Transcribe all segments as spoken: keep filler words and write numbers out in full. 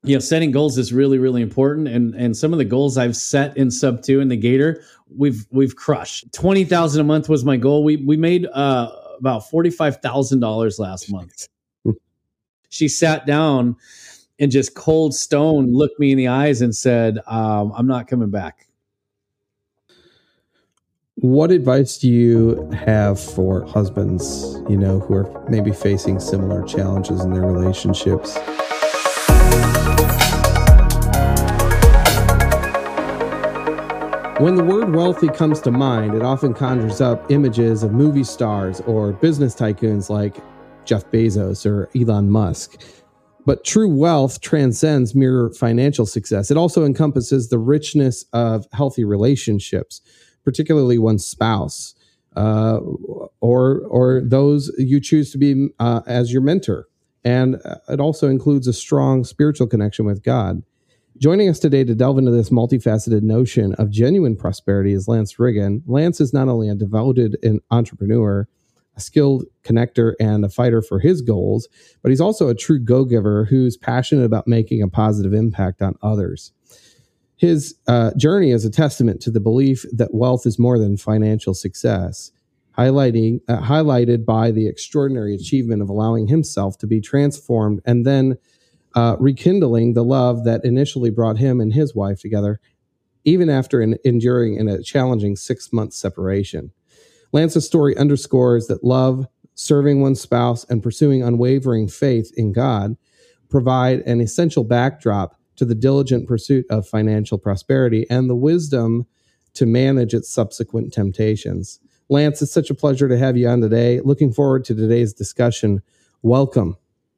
you know, setting goals is really, really important. And and some of the goals I've set in sub two in the Gator, we've we've crushed. Twenty thousand a month was my goal. We we made uh, about forty five thousand dollars last month. She sat down and just cold stone looked me in the eyes and said, um, "I'm not coming back." What advice do you have for husbands, you know, who are maybe facing similar challenges in their relationships? When the word wealthy comes to mind, it often conjures up images of movie stars or business tycoons like Jeff Bezos or Elon Musk. But true wealth transcends mere financial success. It also encompasses the richness of healthy relationships, particularly one's spouse, uh, or or those you choose to be uh, as your mentor. And it also includes a strong spiritual connection with God. Joining us today to delve into this multifaceted notion of genuine prosperity is Lance Riggin. Lance is not only a devoted entrepreneur, a skilled connector, and a fighter for his goals, but he's also a true go-giver who's passionate about making a positive impact on others. His uh, journey is a testament to the belief that wealth is more than financial success, highlighting uh, highlighted by the extraordinary achievement of allowing himself to be transformed and then uh, rekindling the love that initially brought him and his wife together, even after an, enduring in a challenging six-month separation. Lance's story underscores that love, serving one's spouse, and pursuing unwavering faith in God provide an essential backdrop to the diligent pursuit of financial prosperity and the wisdom to manage its subsequent temptations. Lance, it's such a pleasure to have you on today. Looking forward to today's discussion. Welcome.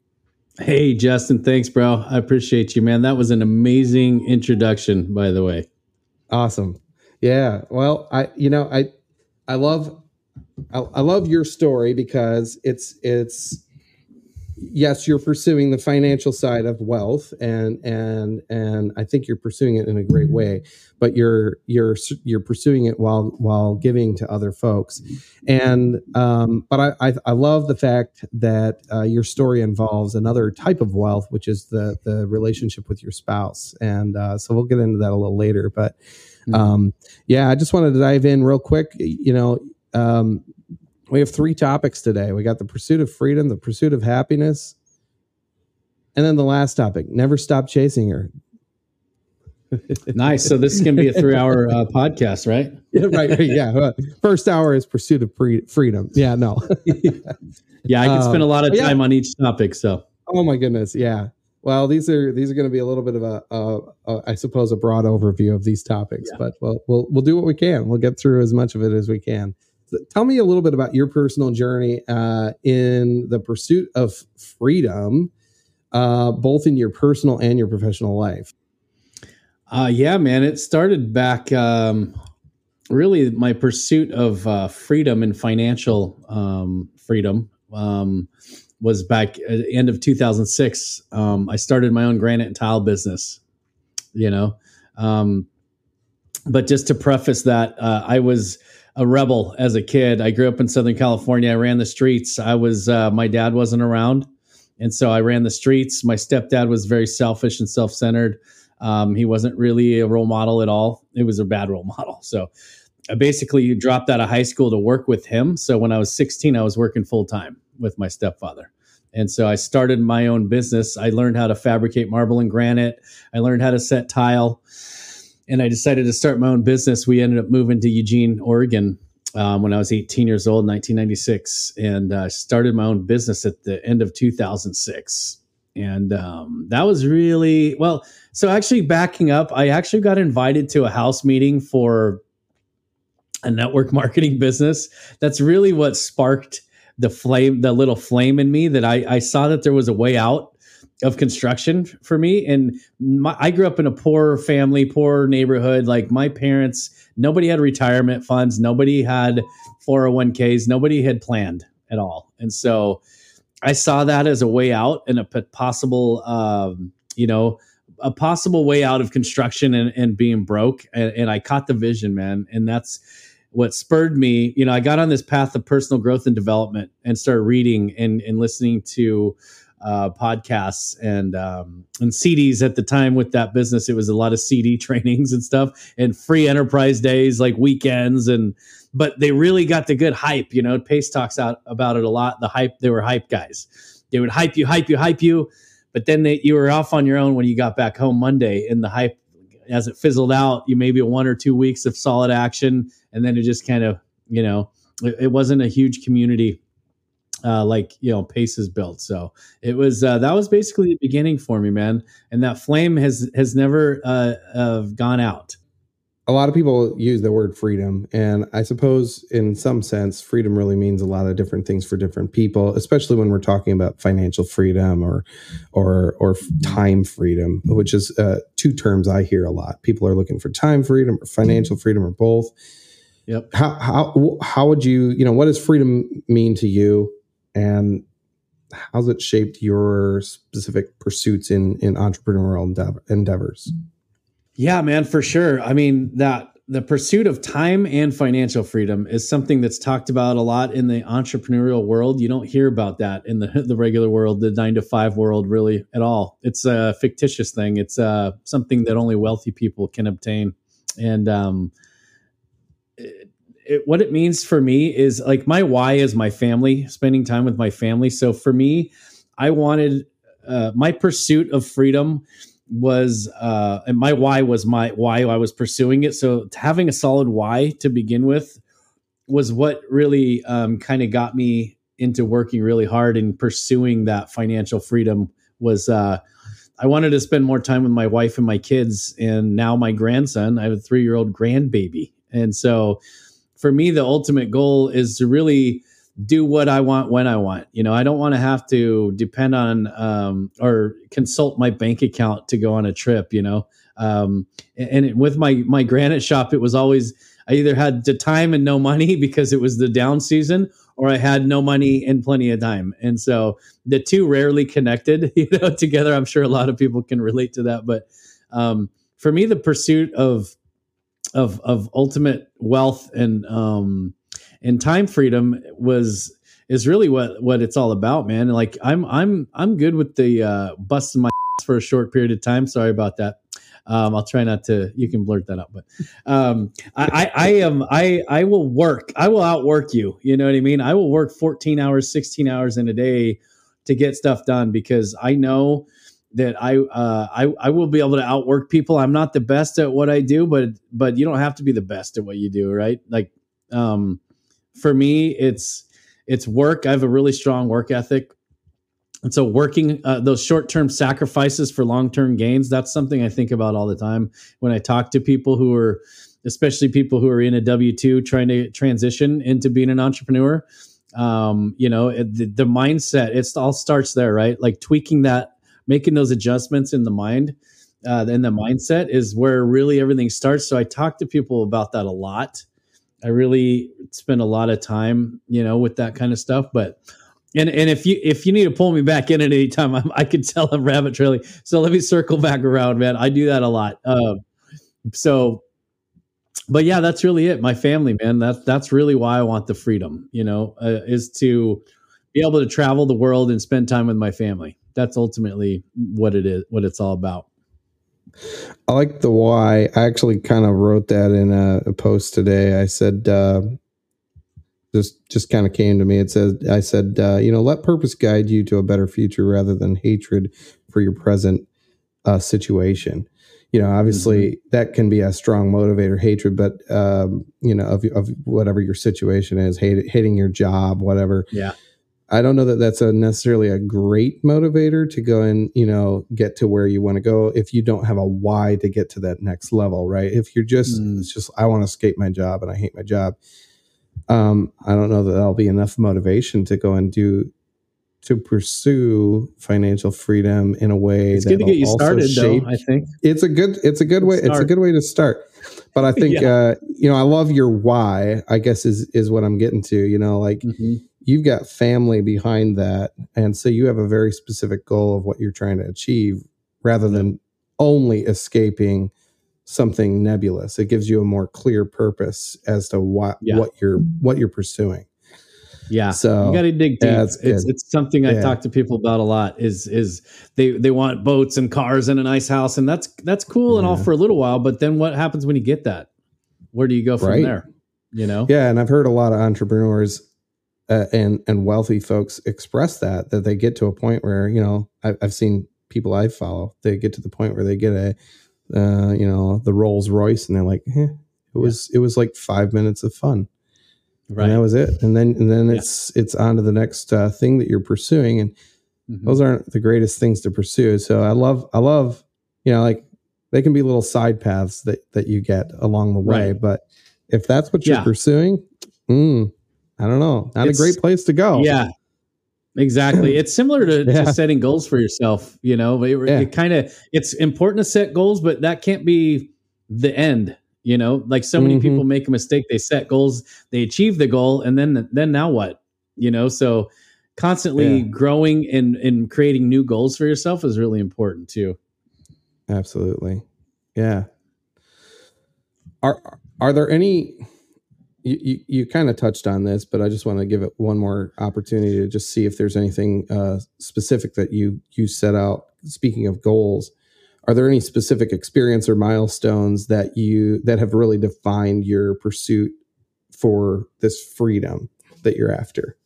Hey, Justin. Thanks, bro. I appreciate you, man. That was an amazing introduction, by the way. Awesome. Yeah. Well, I, you know, I, I love, I, I love your story because it's, it's, yes, you're pursuing the financial side of wealth, and and and I think you're pursuing it in a great way. But you're you're you're pursuing it while while giving to other folks, and um, but I, I I love the fact that uh, your story involves another type of wealth, which is the the relationship with your spouse, and uh, so we'll get into that a little later. But um, yeah, I just wanted to dive in real quick. You know. Um, We have three topics today. We got the pursuit of freedom, the pursuit of happiness, and then the last topic, never stop chasing her. Nice. So this is going to be a three-hour uh, podcast, right? Yeah, right, right. Yeah. First hour is pursuit of pre- freedom. Yeah, no. Yeah, I can spend a lot of time yeah. on each topic. So. Oh my goodness. Yeah. Well, these are these are going to be a little bit of a, a, a I suppose, a broad overview of these topics, yeah. but we'll we'll we'll do what we can. We'll get through as much of it as we can. Tell me a little bit about your personal journey uh, in the pursuit of freedom, uh, both in your personal and your professional life. Uh, yeah, man, it started back. Um, really, my pursuit of uh, freedom and financial um, freedom um, was back at the end of two thousand six. Um, I started my own granite and tile business, you know. Um, but just to preface that, uh, I was a rebel as a kid. I grew up in Southern California. I ran the streets. I was, uh, my dad wasn't around. And so I ran the streets. My stepdad was very selfish and self-centered. Um, he wasn't really a role model at all. It was a bad role model. So I basically dropped out of high school to work with him. So when I was sixteen, I was working full time with my stepfather. And so I started my own business. I learned how to fabricate marble and granite. I learned how to set tile. And I decided to start my own business. We ended up moving to Eugene, Oregon um, when I was eighteen years old, nineteen ninety-six, and uh, started my own business at the end of two thousand six. And um, that was really, well, so actually backing up, I actually got invited to a house meeting for a network marketing business. That's really what sparked the flame, the little flame in me, that I, I saw that there was a way out of construction for me. And my, I grew up in a poor family, poor neighborhood. Like my parents, nobody had retirement funds. Nobody had four oh one k's. Nobody had planned at all. And so I saw that as a way out and a possible, um, you know, a possible way out of construction and, and being broke. And, and I caught the vision, man. And that's what spurred me. You know, I got on this path of personal growth and development and started reading and, and listening to uh, podcasts and um, and C Ds at the time with that business. It was a lot of C D trainings and stuff, and free enterprise days like weekends, and but they really got the good hype. You know, Pace talks out about it a lot. The hype, they were hype guys. They would hype you, hype you, hype you, but then they, you were off on your own when you got back home Monday, and the hype, as it fizzled out, you maybe one or two weeks of solid action, and then it just kind of, you know, it, it wasn't a huge community. Uh, like, you know, Pace is built. So it was, uh, that was basically the beginning for me, man. And that flame has, has never uh, uh, gone out. A lot of people use the word freedom. And I suppose in some sense, freedom really means a lot of different things for different people, especially when we're talking about financial freedom or, or, or time freedom, which is uh, two terms I hear a lot. People are looking for time freedom or financial freedom or both. Yep. How, how, how would you, you know, what does freedom mean to you? And how's it shaped your specific pursuits in, in entrepreneurial endeavor, endeavors? Yeah, man, for sure. I mean, that the pursuit of time and financial freedom is something that's talked about a lot in the entrepreneurial world. You don't hear about that in the, the regular world, the nine to five world, really at all. It's a fictitious thing. It's uh, something that only wealthy people can obtain. And um, it, It, what it means for me is like my why is my family, spending time with my family. So for me, I wanted uh, my pursuit of freedom was, uh, and my why was my why I was pursuing it. So having a solid why to begin with was what really um, kind of got me into working really hard and pursuing that financial freedom. Was uh, I wanted to spend more time with my wife and my kids, and now my grandson. I have a three-year-old grandbaby, and so for me, the ultimate goal is to really do what I want when I want. You know, I don't want to have to depend on um, or consult my bank account to go on a trip, you know. Um, and it, with my my granite shop, it was always, I either had the time and no money because it was the down season, or I had no money and plenty of time. And so the two rarely connected, you know, together. I'm sure a lot of people can relate to that. But um, for me, the pursuit of of of ultimate wealth and um and time freedom was is really what what it's all about, man. Like I'm I'm I'm good with the uh busting my ass for a short period of time. Sorry about that. Um, I'll try not to, you can blurt that out, but um I, I I am I I will work. I will outwork you. You know what I mean? I will work fourteen hours, sixteen hours in a day to get stuff done, because I know that I, uh, I I will be able to outwork people. I'm not the best at what I do, but but you don't have to be the best at what you do, right? Like, um, for me, it's it's work. I have a really strong work ethic, and so working uh, those short term sacrifices for long term gains. That's something I think about all the time when I talk to people who are, especially people who are in a W two trying to transition into being an entrepreneur. Um, you know, the, the mindset. It all starts there, right? Like tweaking that. Making those adjustments in the mind, uh, in the mindset is where really everything starts. So I talk to people about that a lot. I really spend a lot of time, you know, with that kind of stuff. But and and if you if you need to pull me back in at any time, I'm, I could tell I'm rabbit trailing. So let me circle back around, man. I do that a lot. Um, so, but yeah, that's really it. My family, man. That's that's really why I want the freedom. You know, uh, is to be able to travel the world and spend time with my family. That's ultimately what it is, what it's all about. I like the why. I actually kind of wrote that in a, a post today. I said, uh, just, just kind of came to me. It says, I said, uh, you know, let purpose guide you to a better future rather than hatred for your present uh, situation. You know, obviously mm-hmm. that can be a strong motivator, hatred, but, um, you know, of, of whatever your situation is, hate, hating your job, whatever. Yeah. I don't know that that's a necessarily a great motivator to go and, you know, get to where you want to go if you don't have a why to get to that next level, right? If you're just, mm. it's just, I want to escape my job and I hate my job. Um, I don't know that that'll be enough motivation to go and do, to pursue financial freedom in a way it's that good to get you started shape, though, I think it's a good, it's a good way. Start. It's a good way to start. But I think, yeah. uh, you know, I love your why, I guess is, is what I'm getting to, you know, like, mm-hmm. you've got family behind that. And so you have a very specific goal of what you're trying to achieve rather than only escaping something nebulous. It gives you a more clear purpose as to what, yeah. what you're, what you're pursuing. Yeah, So you got to dig deep. yeah, it's it's, it's something I yeah. talk to people about a lot. Is is they they want boats and cars and a nice house, and that's that's cool and all Yeah. for a little while. But then what happens when you get that? Where do you go from Right. there? You know? Yeah, and I've heard a lot of entrepreneurs uh, and and wealthy folks express that that they get to a point where, you know, I, I've seen people I follow, they get to the point where they get a uh, you know, the Rolls Royce, and they're like, eh, it was yeah. it was like five minutes of fun, right? And that was it. And then and then yeah. it's it's on to the next uh, thing that you're pursuing, and mm-hmm. those aren't the greatest things to pursue. So I love I love you know, like they can be little side paths that that you get along the way, right. but if that's what you're yeah. pursuing, mm, I don't know, not it's, a great place to go. Yeah. Exactly. It's similar to, yeah. to setting goals for yourself. You know, it, yeah. it kind of, it's important to set goals, but that can't be the end. You know, like so many mm-hmm. people make a mistake. They set goals, they achieve the goal, and then, then now what? You know, so constantly yeah. growing and, and creating new goals for yourself is really important too. Absolutely. Yeah. Are, are there any, You, you, you kind of touched on this, but I just want to give it one more opportunity to just see if there's anything uh, specific that you you set out. Speaking of goals, are there any specific experience or milestones that you that have really defined your pursuit for this freedom that you're after?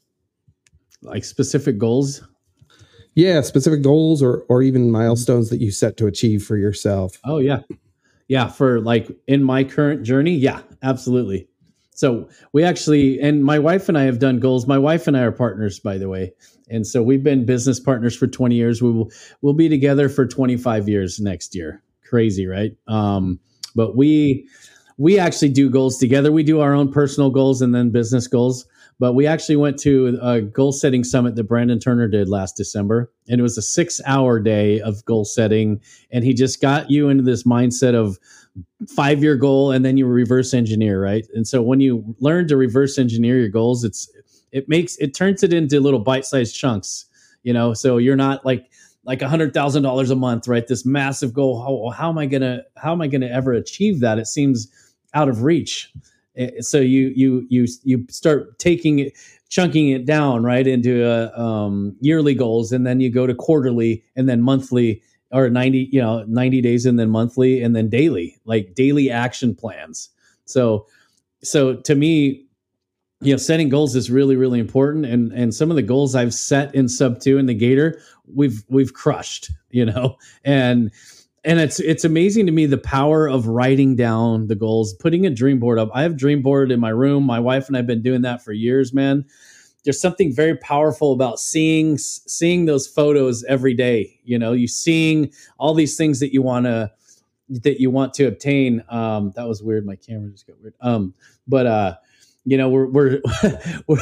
Like specific goals? Yeah, specific goals or or even milestones that you set to achieve for yourself. Oh yeah, yeah. For like in my current journey, yeah, absolutely. So we actually, and my wife and I have done goals. My wife and I are partners, by the way. And so we've been business partners for twenty years. We will, we'll be together for twenty-five years next year. Crazy, right? Um, but we, we actually do goals together. We do our own personal goals and then business goals. But we actually went to a goal setting summit that Brandon Turner did last December. And it was a six hour day of goal setting. And he just got you into this mindset of five-year goal, and then you reverse engineer, right? And so when you learn to reverse engineer your goals, it's it makes it turns it into little bite-sized chunks, you know. So you're not like like a hundred thousand dollars a month, right? This massive goal. How, how am I gonna how am I gonna ever achieve that? It seems out of reach. So you you you you start taking it, chunking it down, right, into uh, um, yearly goals, and then you go to quarterly, and then monthly. Or ninety, you know, ninety days and then monthly and then daily, like daily action plans. So, so to me, you know, setting goals is really, really important. And, and some of the goals I've set in sub two in the Gator, we've, we've crushed, you know, and, and it's, it's amazing to me, the power of writing down the goals, putting a dream board up. I have a dream board in my room. My wife and I've been doing that for years, man. There's something very powerful about seeing seeing those photos every day. You know, you seeing all these things that you want to that you want to obtain. Um, that was weird. My camera just got weird. Um, but uh, you know, we're we're, we're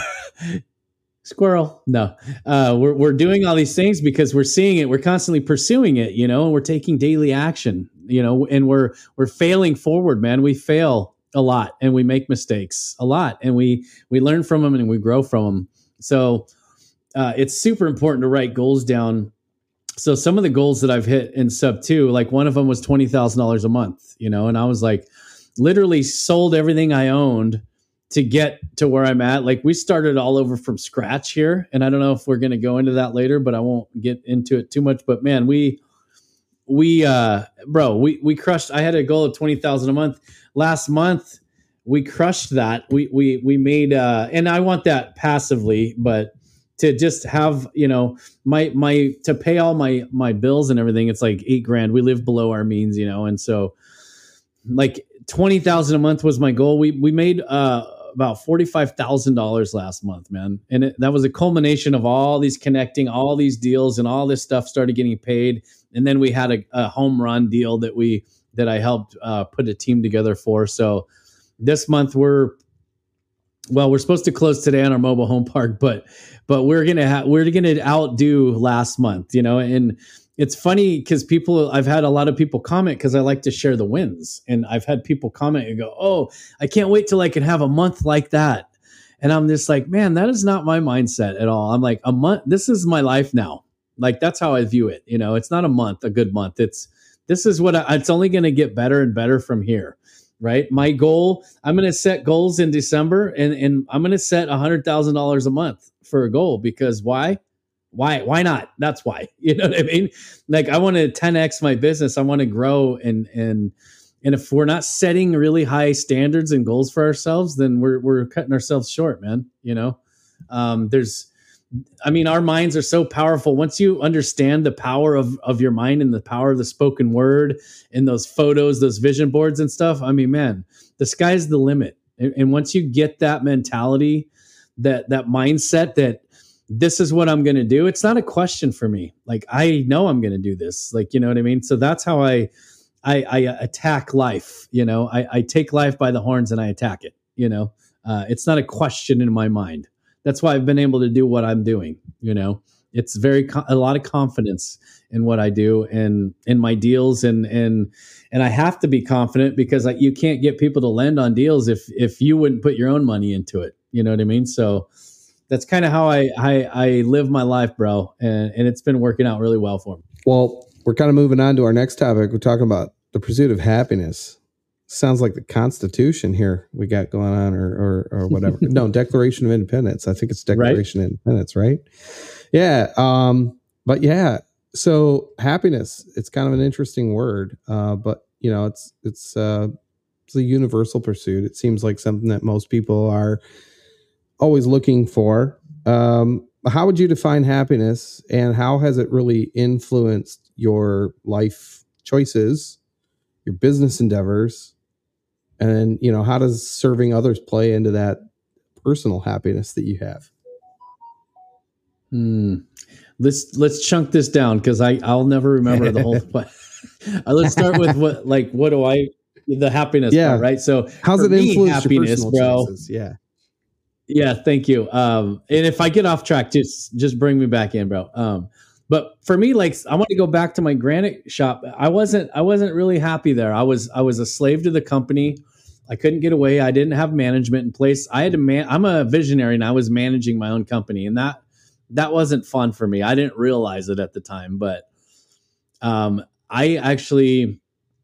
squirrel. No, uh, we're we're doing all these things because we're seeing it. We're constantly pursuing it. You know, and we're taking daily action. You know, and we're we're failing forward, man. We fail a lot and we make mistakes a lot and we we learn from them and we grow from them. So uh, it's super important to write goals down. So some of the goals that I've hit in sub two, like one of them was twenty thousand dollars a month, you know, and I was like literally sold everything I owned to get to where I'm at. Like we started all over from scratch here. And I don't know if we're going to go into that later, but I won't get into it too much. But man, we, we, uh, bro, we, we crushed. I had a goal of twenty thousand a month. Last month, we crushed that. We we we made, uh, and I want that passively, but to just have, you know, my my to pay all my my bills and everything, it's like eight grand. We live below our means, you know, and so like twenty thousand a month was my goal. We we made uh, about forty five thousand dollars last month, man, and it, that was a culmination of all these connecting, all these deals, and all this stuff started getting paid, and then we had a, a home run deal that we. that I helped uh, put a team together for. So this month we're, well, we're supposed to close today on our mobile home park, but, but we're going to have, we're going to outdo last month, you know, and it's funny because people, I've had a lot of people comment because I like to share the wins, and I've had people comment and go, oh, I can't wait till I can have a month like that. And I'm just like, man, that is not my mindset at all. I'm like, a month, this is my life now. Like, that's how I view it. You know, it's not a month, a good month. It's, This is what I, it's only going to get better and better from here. right? My goal, I'm going to set goals in December, and, and I'm going to set a hundred thousand dollars a month for a goal, because why? Why, why not? That's why, you know what I mean? Like, I want to ten X my business. I want to grow. And, and, and if we're not setting really high standards and goals for ourselves, then we're, we're cutting ourselves short, man. You know, um, there's, I mean, our minds are so powerful. Once you understand the power of, of your mind and the power of the spoken word and those photos, those vision boards and stuff, I mean, man, the sky's the limit. And, and once you get that mentality, that, that mindset that this is what I'm going to do, it's not a question for me. Like, I know I'm going to do this. Like, you know what I mean? So that's how I, I, I attack life. You know, I, I take life by the horns and I attack it. You know, uh, it's not a question in my mind. That's why I've been able to do what I'm doing. You know, it's very, a lot of confidence in what I do and in my deals. And, and, and I have to be confident, because I, you can't get people to lend on deals if, if you wouldn't put your own money into it. You know what I mean? So that's kind of how I, I, I live my life, bro. And, and it's been working out really well for me. Well, we're kind of moving on to our next topic. We're talking about the pursuit of happiness. Sounds like the Constitution here we got going on, or or, or whatever. No, Declaration of Independence. I think it's Declaration right? of Independence, right? Yeah. Um, but yeah, so happiness, it's kind of an interesting word. Uh, but you know, it's it's uh it's a universal pursuit. It seems like something that most people are always looking for. Um, how would you define happiness, and how has it really influenced your life choices, your business endeavors? And, you know, how does serving others play into that personal happiness that you have? Hmm. Let's let's chunk this down, because I I'll never remember the whole. But let's start with what like what do I the happiness yeah. part, right? So how's it me, influence happiness, your bro? Choices? Yeah, yeah. Thank you. Um, and if I get off track, just just bring me back in, bro. Um, but for me, like, I want to go back to my granite shop. I wasn't I wasn't really happy there. I was I was a slave to the company. I couldn't get away. I didn't have management in place. I had to man. I'm a visionary, and I was managing my own company, and that that wasn't fun for me. I didn't realize it at the time, but um, I actually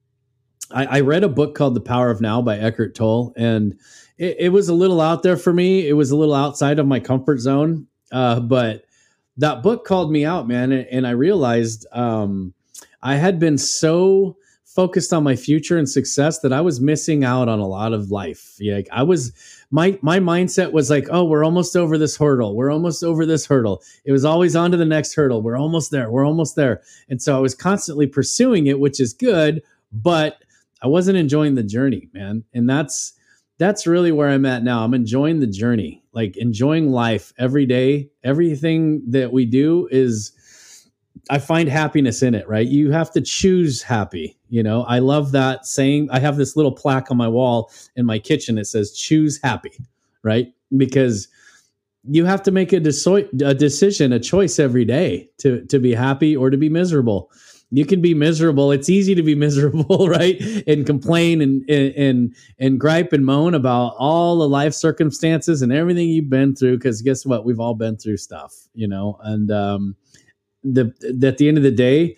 I, I read a book called The Power of Now by Eckhart Tolle, and it, it was a little out there for me. It was a little outside of my comfort zone, uh, but that book called me out, man, and, and I realized um, I had been so focused on my future and success that I was missing out on a lot of life. Yeah, like I was, my my mindset was like, oh, we're almost over this hurdle. We're almost over this hurdle. It was always on to the next hurdle. We're almost there. We're almost there. And so I was constantly pursuing it, which is good, but I wasn't enjoying the journey, man. And that's that's really where I'm at now. I'm enjoying the journey, like enjoying life every day. Everything that we do is, I find happiness in it, right? You have to choose happy. You know, I love that saying. I have this little plaque on my wall in my kitchen. It says, choose happy, right? Because you have to make a, deso- a decision, a choice every day to, to be happy or to be miserable. You can be miserable. It's easy to be miserable, right? And complain and, and, and gripe and moan about all the life circumstances and everything you've been through. Cause guess what? We've all been through stuff, you know, and, um, the, at the end of the day,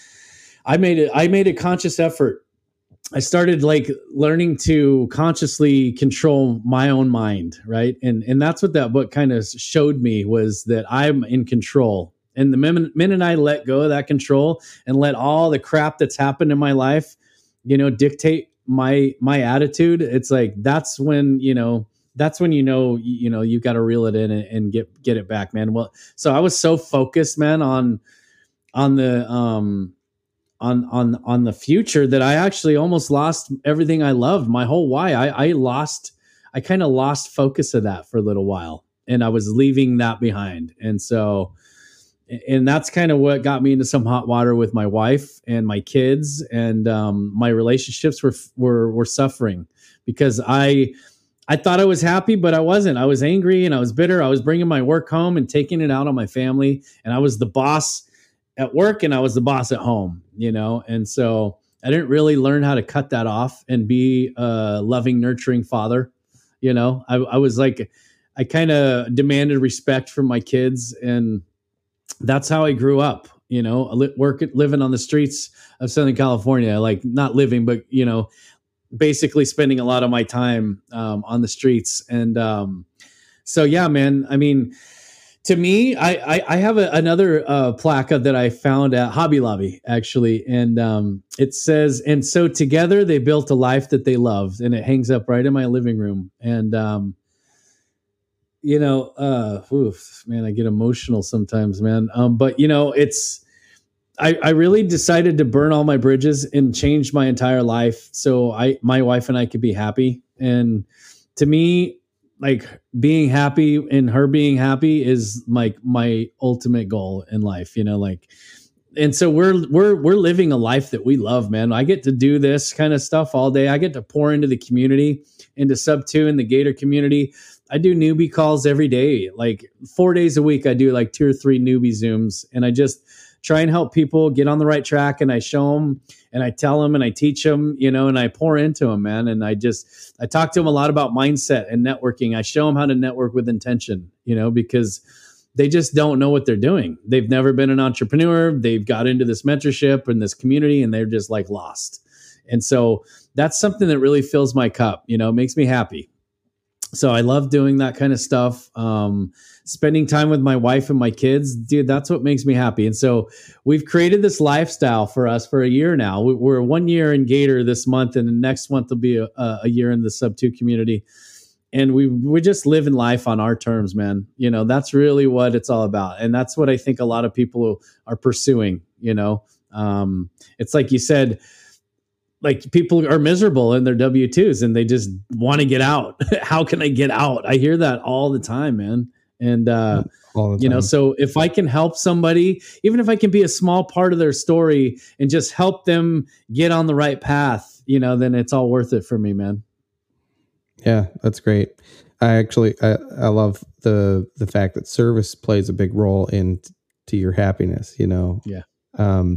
I made it, I made a conscious effort. I started like learning to consciously control my own mind. Right. And, and that's what that book kind of showed me, was that I'm in control. And the minute, minute I let go of that control and let all the crap that's happened in my life, you know, dictate my, my attitude, it's like, that's when, you know, that's when, you know, you know, you've got to reel it in and, and get, get it back, man. Well, so I was so focused, man, on, on the, um, on, on, on the future that I actually almost lost everything I loved, my whole why. I, I lost, I kind of lost focus of that for a little while, and I was leaving that behind. And so, and that's kind of what got me into some hot water with my wife and my kids, and um, my relationships were, were, were suffering because I, I thought I was happy, but I wasn't. I was angry and I was bitter. I was bringing my work home and taking it out on my family, and I was the boss at work and I was the boss at home, you know? And so I didn't really learn how to cut that off and be a loving, nurturing father. You know, I, I was like, I kind of demanded respect from my kids, and that's how I grew up, you know, work, living on the streets of Southern California, like not living, but, you know, basically spending a lot of my time um, on the streets. And um, so, yeah, man, I mean, to me, I, I, I have a, another uh, plaque that I found at Hobby Lobby, actually. And um, it says, and so together they built a life that they loved. And it hangs up right in my living room. And, um, you know, uh, oof, man, I get emotional sometimes, man. Um, but, you know, it's, I, I really decided to burn all my bridges and change my entire life so I, my wife and I could be happy. And to me, like being happy and her being happy is like my ultimate goal in life, you know, like, and so we're, we're, we're living a life that we love, man. I get to do this kind of stuff all day. I get to pour into the community, into Sub two and the Gator community. I do newbie calls every day, like four days a week. I do like two or three newbie Zooms, and I just try and help people get on the right track. And I show them and I tell them and I teach them, you know, and I pour into them, man. And I just, I talk to them a lot about mindset and networking. I show them how to network with intention, you know, because they just don't know what they're doing. They've never been an entrepreneur. They've got into this mentorship and this community and they're just like lost. And so that's something that really fills my cup, you know, makes me happy. So I love doing that kind of stuff. Um, spending time with my wife and my kids, dude, that's what makes me happy. And so we've created this lifestyle for us for a year now. We're one year in Gator this month, and the next month will be a, a year in the Sub two community. And we we just live in life on our terms, man. You know, that's really what it's all about. And that's what I think a lot of people are pursuing, you know. Um, it's like you said, like people are miserable in their W two's and they just want to get out. How can I get out? I hear that all the time, man. And, uh, all the time. You know, so if I can help somebody, even if I can be a small part of their story and just help them get on the right path, you know, then it's all worth it for me, man. Yeah, that's great. I actually, I, I love the, the fact that service plays a big role in to your happiness, you know? Yeah. Um,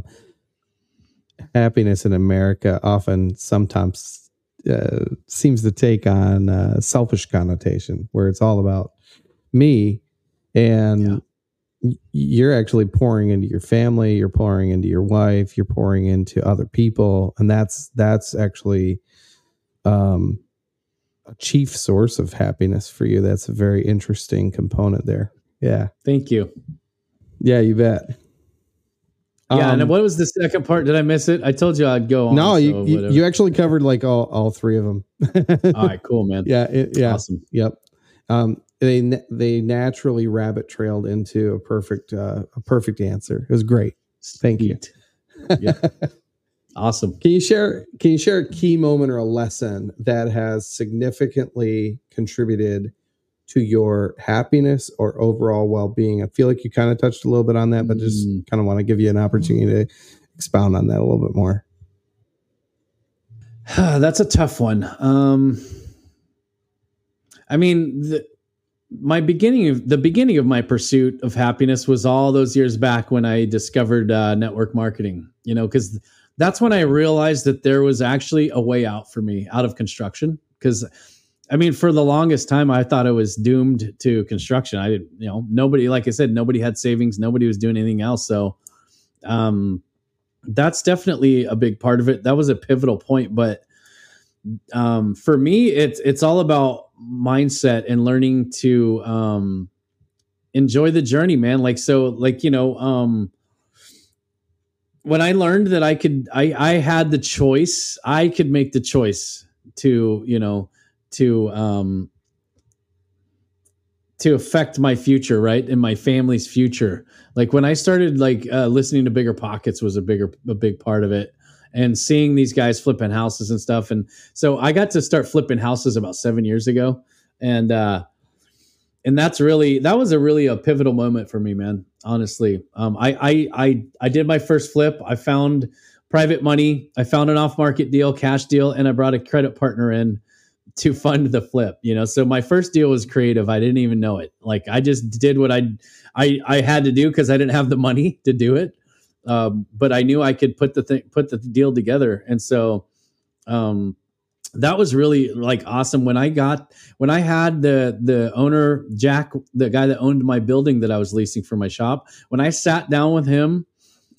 happiness in America often sometimes uh, seems to take on a selfish connotation where it's all about me, and yeah. you're actually pouring into your family, you're pouring into your wife, you're pouring into other people. And that's, that's actually um, a chief source of happiness for you. That's a very interesting component there. Yeah. Thank you. Yeah, you bet. Yeah, um, and what was the second part? Did I miss it? I told you I'd go on. No, so you, you you actually covered like all, all three of them. All right, cool, man. Yeah, it, yeah, awesome. Yep. Um, they they naturally rabbit trailed into a perfect uh, a perfect answer. It was great. Thank Sweet. you. Yeah, awesome. Can you share Can you share a key moment or a lesson that has significantly contributed to your happiness or overall well-being? I feel like you kind of touched a little bit on that, but just mm. kind of want to give you an opportunity to expound on that a little bit more. That's a tough one. Um, I mean, the, my beginning of the beginning of my pursuit of happiness was all those years back when I discovered uh, network marketing, you know, because that's when I realized that there was actually a way out for me out of construction. Because I mean, for the longest time, I thought I was doomed to construction. I didn't, you know, nobody, like I said, nobody had savings. Nobody was doing anything else. So um, that's definitely a big part of it. That was a pivotal point. But um, for me, it's it's all about mindset and learning to um, enjoy the journey, man. Like, so like, you know, um, when I learned that I could, I, I had the choice, I could make the choice to, you know, to um to affect my future, right, and my family's future. Like when I started like uh, listening to Bigger Pockets was a bigger a big part of it, and seeing these guys flipping houses and stuff. And so I got to start flipping houses about seven years ago, and uh and that's really that was a really a pivotal moment for me, man. Honestly, um I I I I did my first flip. I found private money. I found an off market deal, cash deal, and I brought a credit partner in to fund the flip, you know? So my first deal was creative. I didn't even know it. Like I just did what I, I, I had to do cause I didn't have the money to do it. Um, but I knew I could put the thing, put the deal together. And so, um, that was really like awesome. When I got, when I had the, the owner, Jack, the guy that owned my building that I was leasing for my shop, when I sat down with him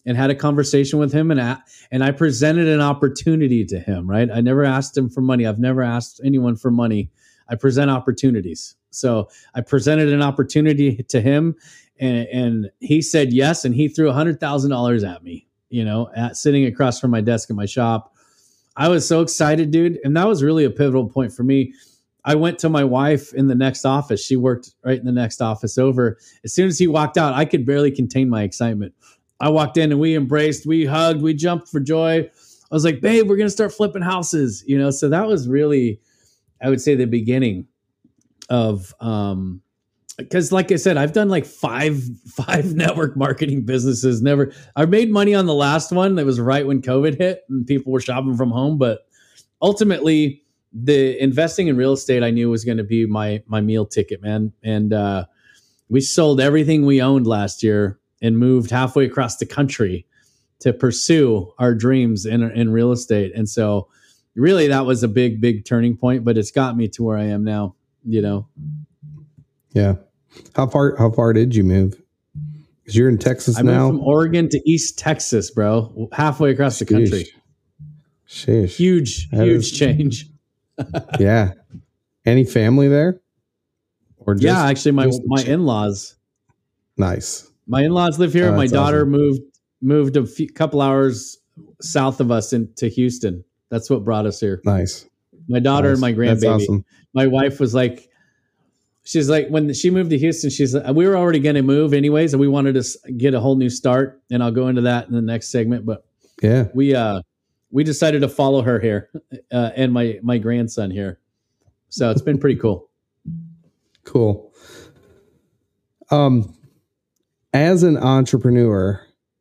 and had a conversation with him, and a- and I presented an opportunity to him, right? I never asked him for money. I've never asked anyone for money. I present opportunities. So I presented an opportunity to him, and, and he said yes, and he threw one hundred thousand dollars at me, you know, at sitting across from my desk in my shop. I was so excited, dude. And that was really a pivotal point for me. I went to my wife in the next office. She worked right in the next office over. As soon as he walked out, I could barely contain my excitement. I walked in and we embraced, we hugged, we jumped for joy. I was like, babe, we're going to start flipping houses. You know, so that was really, I would say, the beginning of, um, because like I said, I've done like five, five network marketing businesses. Never, I made money on the last one. That was right when COVID hit and people were shopping from home. But ultimately, the investing in real estate, I knew was going to be my, my meal ticket, man. And, uh, we sold everything we owned last year and moved halfway across the country to pursue our dreams in, in real estate. And so really that was a big, big turning point, but it's got me to where I am now, you know? Yeah. How far, how far did you move? Cause you're in Texas I now. moved from Oregon to East Texas, bro, halfway across the country. Sheesh. Huge, That huge is- change. Yeah. Any family there? Or just, yeah, actually my, just- my in-laws, nice. my in-laws live here. Oh, My that's daughter awesome. moved, moved a few, couple hours south of us into Houston. That's what brought us here. Nice. My daughter Nice. and my That's grandbaby. awesome. My wife was like, she's like, when she moved to Houston, she's like, we were already going to move anyways, and we wanted to s- get a whole new start. And I'll go into that in the next segment. But Yeah. we, uh, we decided to follow her here, uh, and my, my grandson here. So it's been pretty cool. Cool. Um, as an entrepreneur,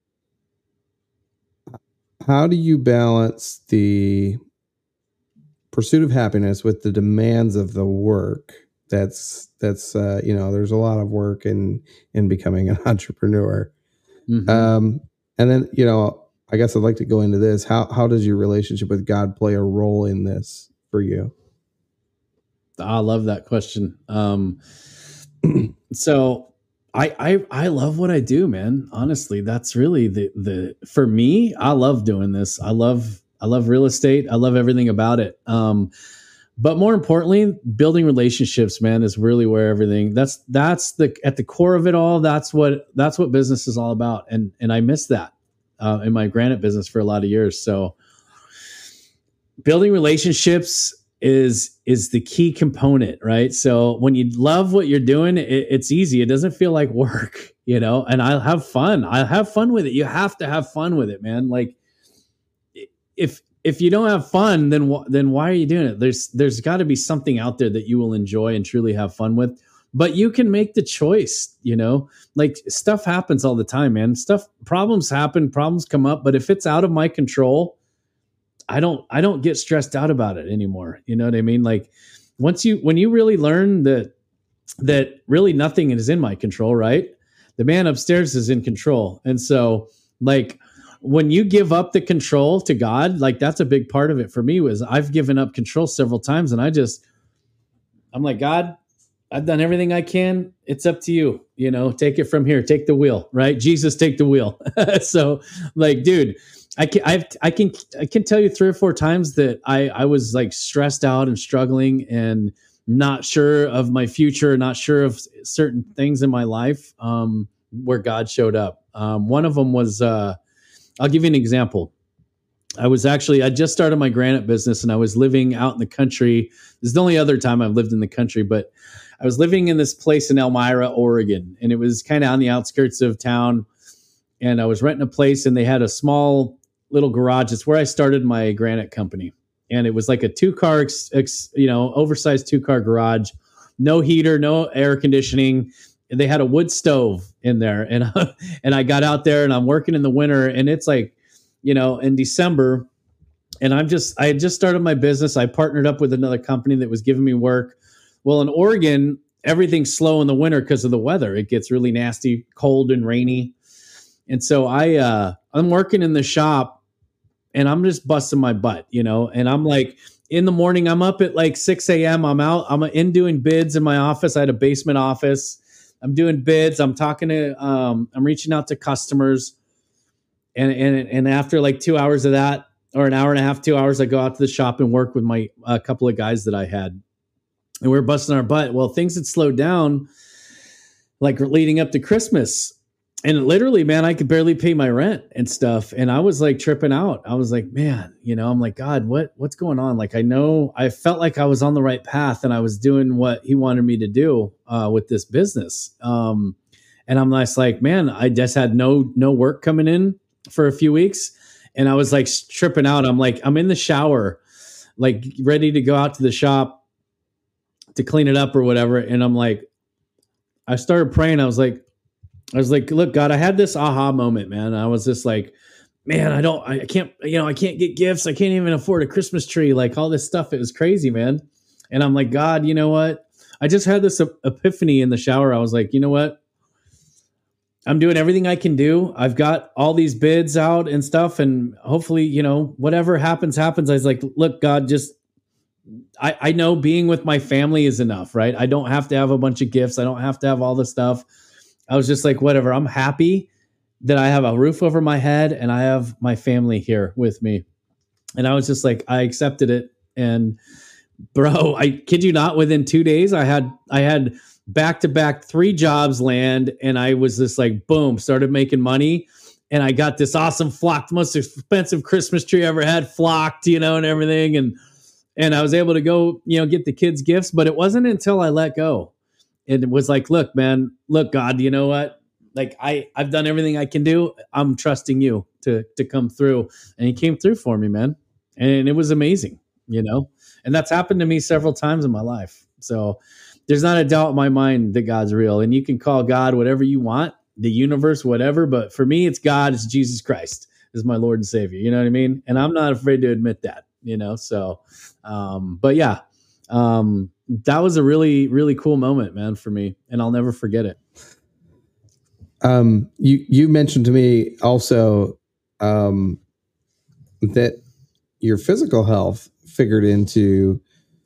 how do you balance the pursuit of happiness with the demands of the work? That's that's uh, you know, there's a lot of work in in becoming an entrepreneur. Mhm. Um, and then you know, I guess I'd like to go into this. How how does your relationship with God play a role in this for you? I love that question. Um, so I, I, I love what I do, man. Honestly, that's really the, the, for me, I love doing this. I love, I love real estate. I love everything about it. Um, but more importantly, building relationships, man, is really where everything that's, that's the, at the core of it all. That's what, that's what business is all about. And, and I miss that, uh, in my granite business for a lot of years. So building relationships is is the key component, right? So when you love what you're doing, it, it's easy. It doesn't feel like work, you know. And I have fun. I have fun with it. You have to have fun with it, man. Like if if you don't have fun, then wh- then why are you doing it? There's there's got to be something out there that you will enjoy and truly have fun with. But you can make the choice, you know. Like stuff happens all the time, man. Stuff problems happen, problems come up. But if it's out of my control, I don't I don't get stressed out about it anymore. You know what I mean? Like once you when you really learn that that really nothing is in my control, right? The man upstairs is in control. And so like when you give up the control to God, like that's a big part of it for me was I've given up control several times and I just I'm like, God, I've done everything I can. It's up to you, you know, take it from here, take the wheel, right? Jesus, take the wheel. So like, dude, I can, I've, I can, I can tell you three or four times that I, I was like stressed out and struggling and not sure of my future, not sure of certain things in my life, um, where God showed up. Um, one of them was, uh, I'll give you an example. I was actually, I just started my granite business and I was living out in the country. This is the only other time I've lived in the country, but I was living in this place in Elmira, Oregon, and it was kind of on the outskirts of town. And I was renting a place and they had a small little garage. It's where I started my granite company. And it was like a two car, ex, ex, you know, oversized two car garage, no heater, no air conditioning. And they had a wood stove in there. And, and I got out there and I'm working in the winter and it's like, you know, in December, and I'm just, I had just started my business. I partnered up with another company that was giving me work. Well, in Oregon, everything's slow in the winter because of the weather. It gets really nasty, cold and rainy. And so I, uh, I'm working in the shop and I'm just busting my butt, you know, and I'm like in the morning, I'm up at like six a.m. I'm out, I'm in doing bids in my office. I had a basement office. I'm doing bids. I'm talking to, um, I'm reaching out to customers. And, and, and after like two hours of that, or an hour and a half, two hours, I go out to the shop and work with my, a couple of guys that I had, and we were busting our butt. Well, things had slowed down like leading up to Christmas. And literally, man, I could barely pay my rent and stuff. And I was like tripping out. I was like, man, you know, I'm like, God, what, what's going on? Like, I know I felt like I was on the right path and I was doing what he wanted me to do uh, with this business. Um, and I'm just like, man, I just had no, no work coming in for a few weeks. And I was like tripping out. I'm like, I'm in the shower, like ready to go out to the shop to clean it up or whatever. And I'm like, I started praying. I was like, I was like, look, God, I had this aha moment, man. I was just like, man, I don't, I can't, you know, I can't get gifts. I can't even afford a Christmas tree, like all this stuff. It was crazy, man. And I'm like, God, you know what? I just had this epiphany in the shower. I was like, you know what? I'm doing everything I can do. I've got all these bids out and stuff. And hopefully, you know, whatever happens, happens. I was like, look, God, just, I, I know being with my family is enough, right? I don't have to have a bunch of gifts. I don't have to have all this stuff. I was just like, whatever. I'm happy that I have a roof over my head and I have my family here with me. And I was just like, I accepted it. And bro, I kid you not, within two days, I had, I had back to back three jobs land. And I was just like, boom, started making money. And I got this awesome flocked, most expensive Christmas tree I ever had, flocked, you know, and everything. And, and I was able to go, you know, get the kids gifts, but it wasn't until I let go. It was like, look, man, look, God, you know what? Like I, I've done everything I can do. I'm trusting you to, to come through. And he came through for me, man. And it was amazing, you know, and that's happened to me several times in my life. So there's not a doubt in my mind that God's real, and you can call God whatever you want, the universe, whatever. But for me, it's God, it's Jesus Christ is my Lord and Savior. You know what I mean? And I'm not afraid to admit that, you know? So, um, but yeah, um, that was a really, really cool moment, man, for me. And I'll never forget it. Um, you, you mentioned to me also, um, that your physical health figured into,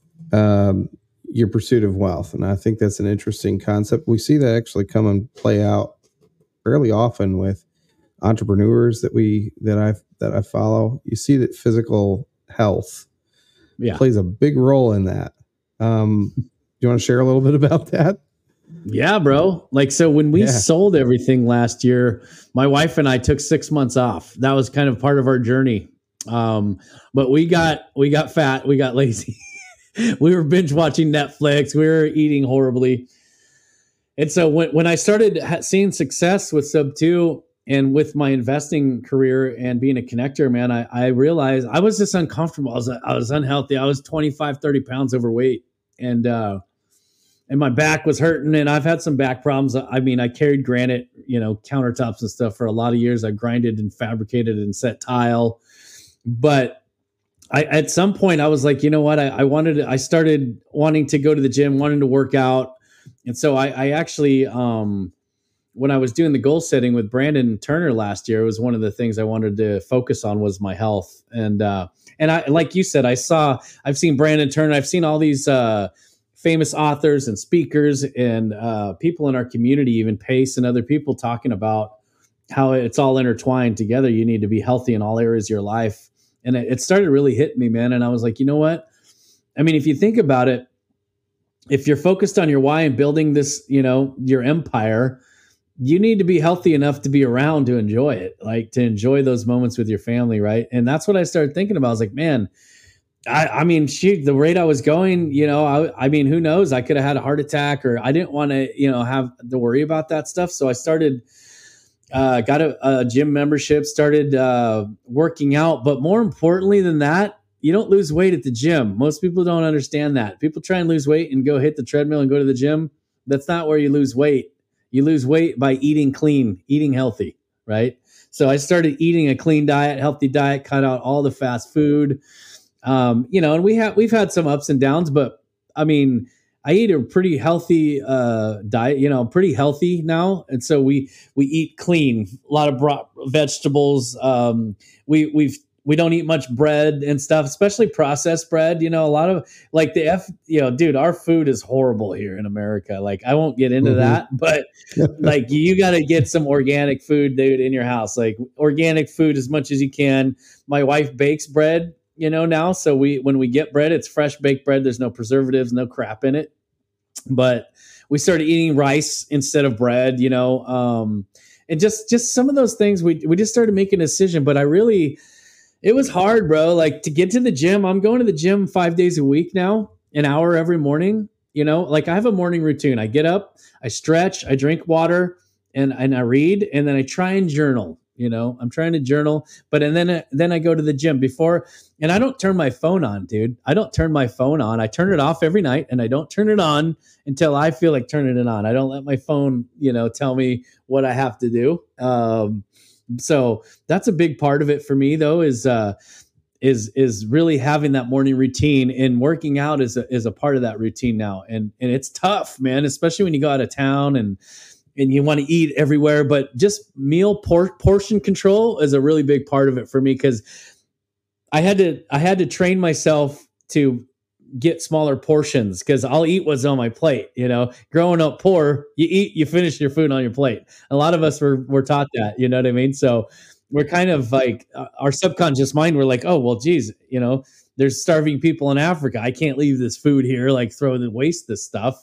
um, your pursuit of wealth. And I think that's an interesting concept. We see that actually come and play out fairly often with entrepreneurs that we, that I, that I follow. You see that physical health yeah. plays a big role in that. Um, do you want to share a little bit about that? Yeah, bro. Like, so when we yeah. sold everything last year, my wife and I took six months off. That was kind of part of our journey. Um, but we got, we got fat, we got lazy. We were binge watching Netflix. We were eating horribly. And so when, when I started ha- seeing success with Sub two and with my investing career and being a connector, man, I, I realized I was just uncomfortable. I was, I was unhealthy. I was twenty-five, thirty pounds overweight. And, uh, and my back was hurting, and I've had some back problems. I mean, I carried granite, you know, countertops and stuff for a lot of years. I grinded and fabricated and set tile. But I, at some point I was like, you know what? I, I wanted to, I started wanting to go to the gym, wanting to work out. And so I, I actually, um, when I was doing the goal setting with Brandon Turner last year, it was one of the things I wanted to focus on was my health. And, uh, and I, like you said, I saw, I've seen Brandon Turner. I've seen all these, uh, famous authors and speakers and, uh, people in our community, even Pace and other people talking about how it's all intertwined together. You need to be healthy in all areas of your life. And it, it started really hitting me, man. And I was like, you know what? I mean, if you think about it, if you're focused on your why and building this, you know, your empire, you need to be healthy enough to be around to enjoy it, like to enjoy those moments with your family. Right. And that's what I started thinking about. I was like, man, I, I mean, shoot, the rate I was going, you know, I, I mean, who knows? I could have had a heart attack, or I didn't want to, you know, have to worry about that stuff. So I started, uh, got a, a gym membership, started uh, working out. But more importantly than that, you don't lose weight at the gym. Most people don't understand that. People try and lose weight and go hit the treadmill and go to the gym. That's not where you lose weight. You lose weight by eating clean, eating healthy, right? So I started eating a clean diet, healthy diet, cut out all the fast food. Um, you know, and we have, we've had some ups and downs, but I mean, I eat a pretty healthy, uh, diet, you know, pretty healthy now. And so we, we eat clean, a lot of broad vegetables. Um, we, we've, we don't eat much bread and stuff, especially processed bread. You know, a lot of like the F, you know, dude, our food is horrible here in America. Like I won't get into mm-hmm. that, but like you got to get some organic food, dude, in your house, like organic food as much as you can. My wife bakes bread, you know, now. So we, when we get bread, it's fresh baked bread. There's no preservatives, no crap in it. But we started eating rice instead of bread, you know, um, and just, just some of those things we, we just started making a decision, but I really, it was hard, bro. Like to get to the gym, I'm going to the gym five days a week now, an hour every morning. You know, like I have a morning routine. I get up, I stretch, I drink water, and and I read, and then I try and journal. You know, I'm trying to journal, but and then then I go to the gym before, and I don't turn my phone on, dude. I don't turn my phone on. I turn it off every night, and I don't turn it on until I feel like turning it on. I don't let my phone, you know, tell me what I have to do. Um, So that's a big part of it for me, though, is uh, is is really having that morning routine, and working out is a, is a part of that routine now. And and it's tough, man, especially when you go out of town and and you want to eat everywhere. But just meal por- portion control is a really big part of it for me, because I had to I had to train myself to get smaller portions, because I'll eat what's on my plate. You know, growing up poor, you eat, you finish your food on your plate. A lot of us were, were taught that, you know what I mean? So we're kind of like uh, our subconscious mind. We're like, oh, well, geez, you know, there's starving people in Africa. I can't leave this food here, like throw the waste this stuff.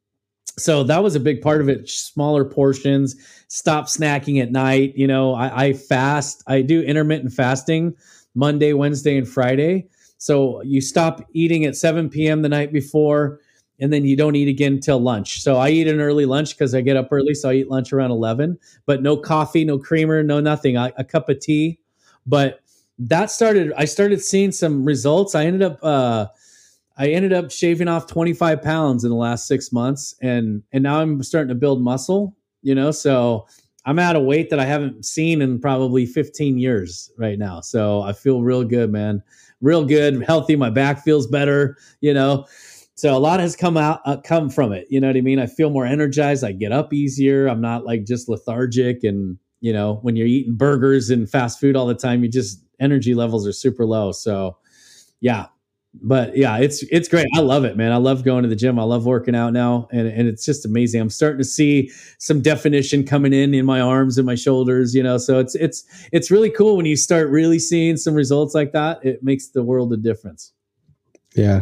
So that was a big part of it. Smaller portions, stop snacking at night. You know, I, I fast, I do intermittent fasting Monday, Wednesday, and Friday. So you stop eating at seven p.m. the night before, and then you don't eat again until lunch. So I eat an early lunch because I get up early. So I eat lunch around eleven, but no coffee, no creamer, no nothing, I, a cup of tea. But that started, I started seeing some results. I ended up, uh, I ended up shaving off twenty-five pounds in the last six months. And, and now I'm starting to build muscle, you know, so I'm at a weight that I haven't seen in probably fifteen years right now. So I feel real good, man. Real good, healthy. My back feels better, you know. So a lot has come out, uh, come from it. You know what I mean? I feel more energized. I get up easier. I'm not like just lethargic. And, you know, when you're eating burgers and fast food all the time, you just, energy levels are super low. So yeah, but yeah, it's, it's great. I love it, man. I love going to the gym. I love working out now. And, and it's just amazing. I'm starting to see some definition coming in, in my arms and my shoulders, you know, so it's, it's, it's really cool when you start really seeing some results like that. It makes the world a difference. Yeah.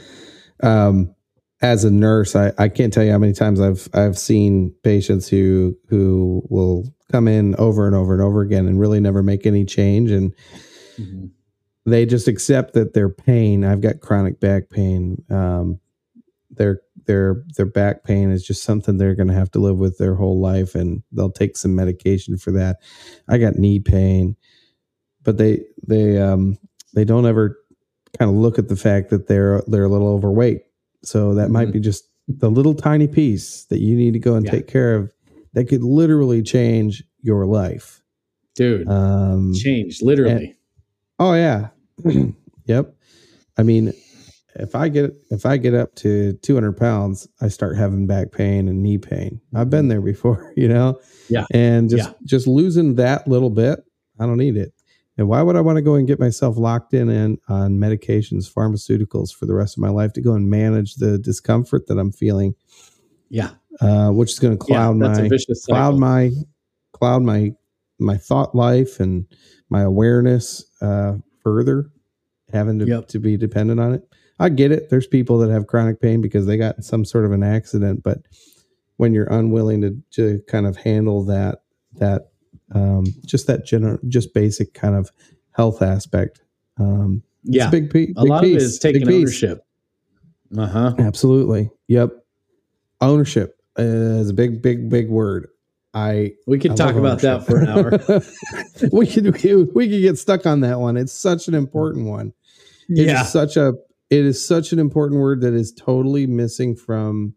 Um, as a nurse, I, I can't tell you how many times I've, I've seen patients who, who will come in over and over and over again and really never make any change. And, mm-hmm. they just accept that their pain. I've got chronic back pain. Um, their their their back pain is just something they're going to have to live with their whole life, and they'll take some medication for that. I got knee pain, but they they um, they don't ever kind of look at the fact that they're they're a little overweight. So that mm-hmm. might be just the little tiny piece that you need to go and yeah. take care of. That could literally change your life, dude. Um, change literally. And, oh yeah. Yep. I mean, if I get if I get up to two hundred pounds, I start having back pain and knee pain. I've been there before, you know. Yeah. And just yeah. just losing that little bit, I don't need it. And why would I want to go and get myself locked in, in on medications, pharmaceuticals for the rest of my life to go and manage the discomfort that I'm feeling? Yeah. Uh, which is going to cloud yeah, my cloud my cloud my my thought life and my awareness. Uh, further having to, yep. to be dependent on it. I get it. There's people that have chronic pain because they got some sort of an accident, but when you're unwilling to, to kind of handle that, that, um, just that general, just basic kind of health aspect. Um, yeah. It's a big, piece. A lot piece, of it is taking ownership. Uh-huh. Absolutely. Yep. Ownership is a big, big, big word. I we could I talk about that for an hour. we could we could get stuck on that one. It's such an important one. It yeah. is such a it is such an important word that is totally missing from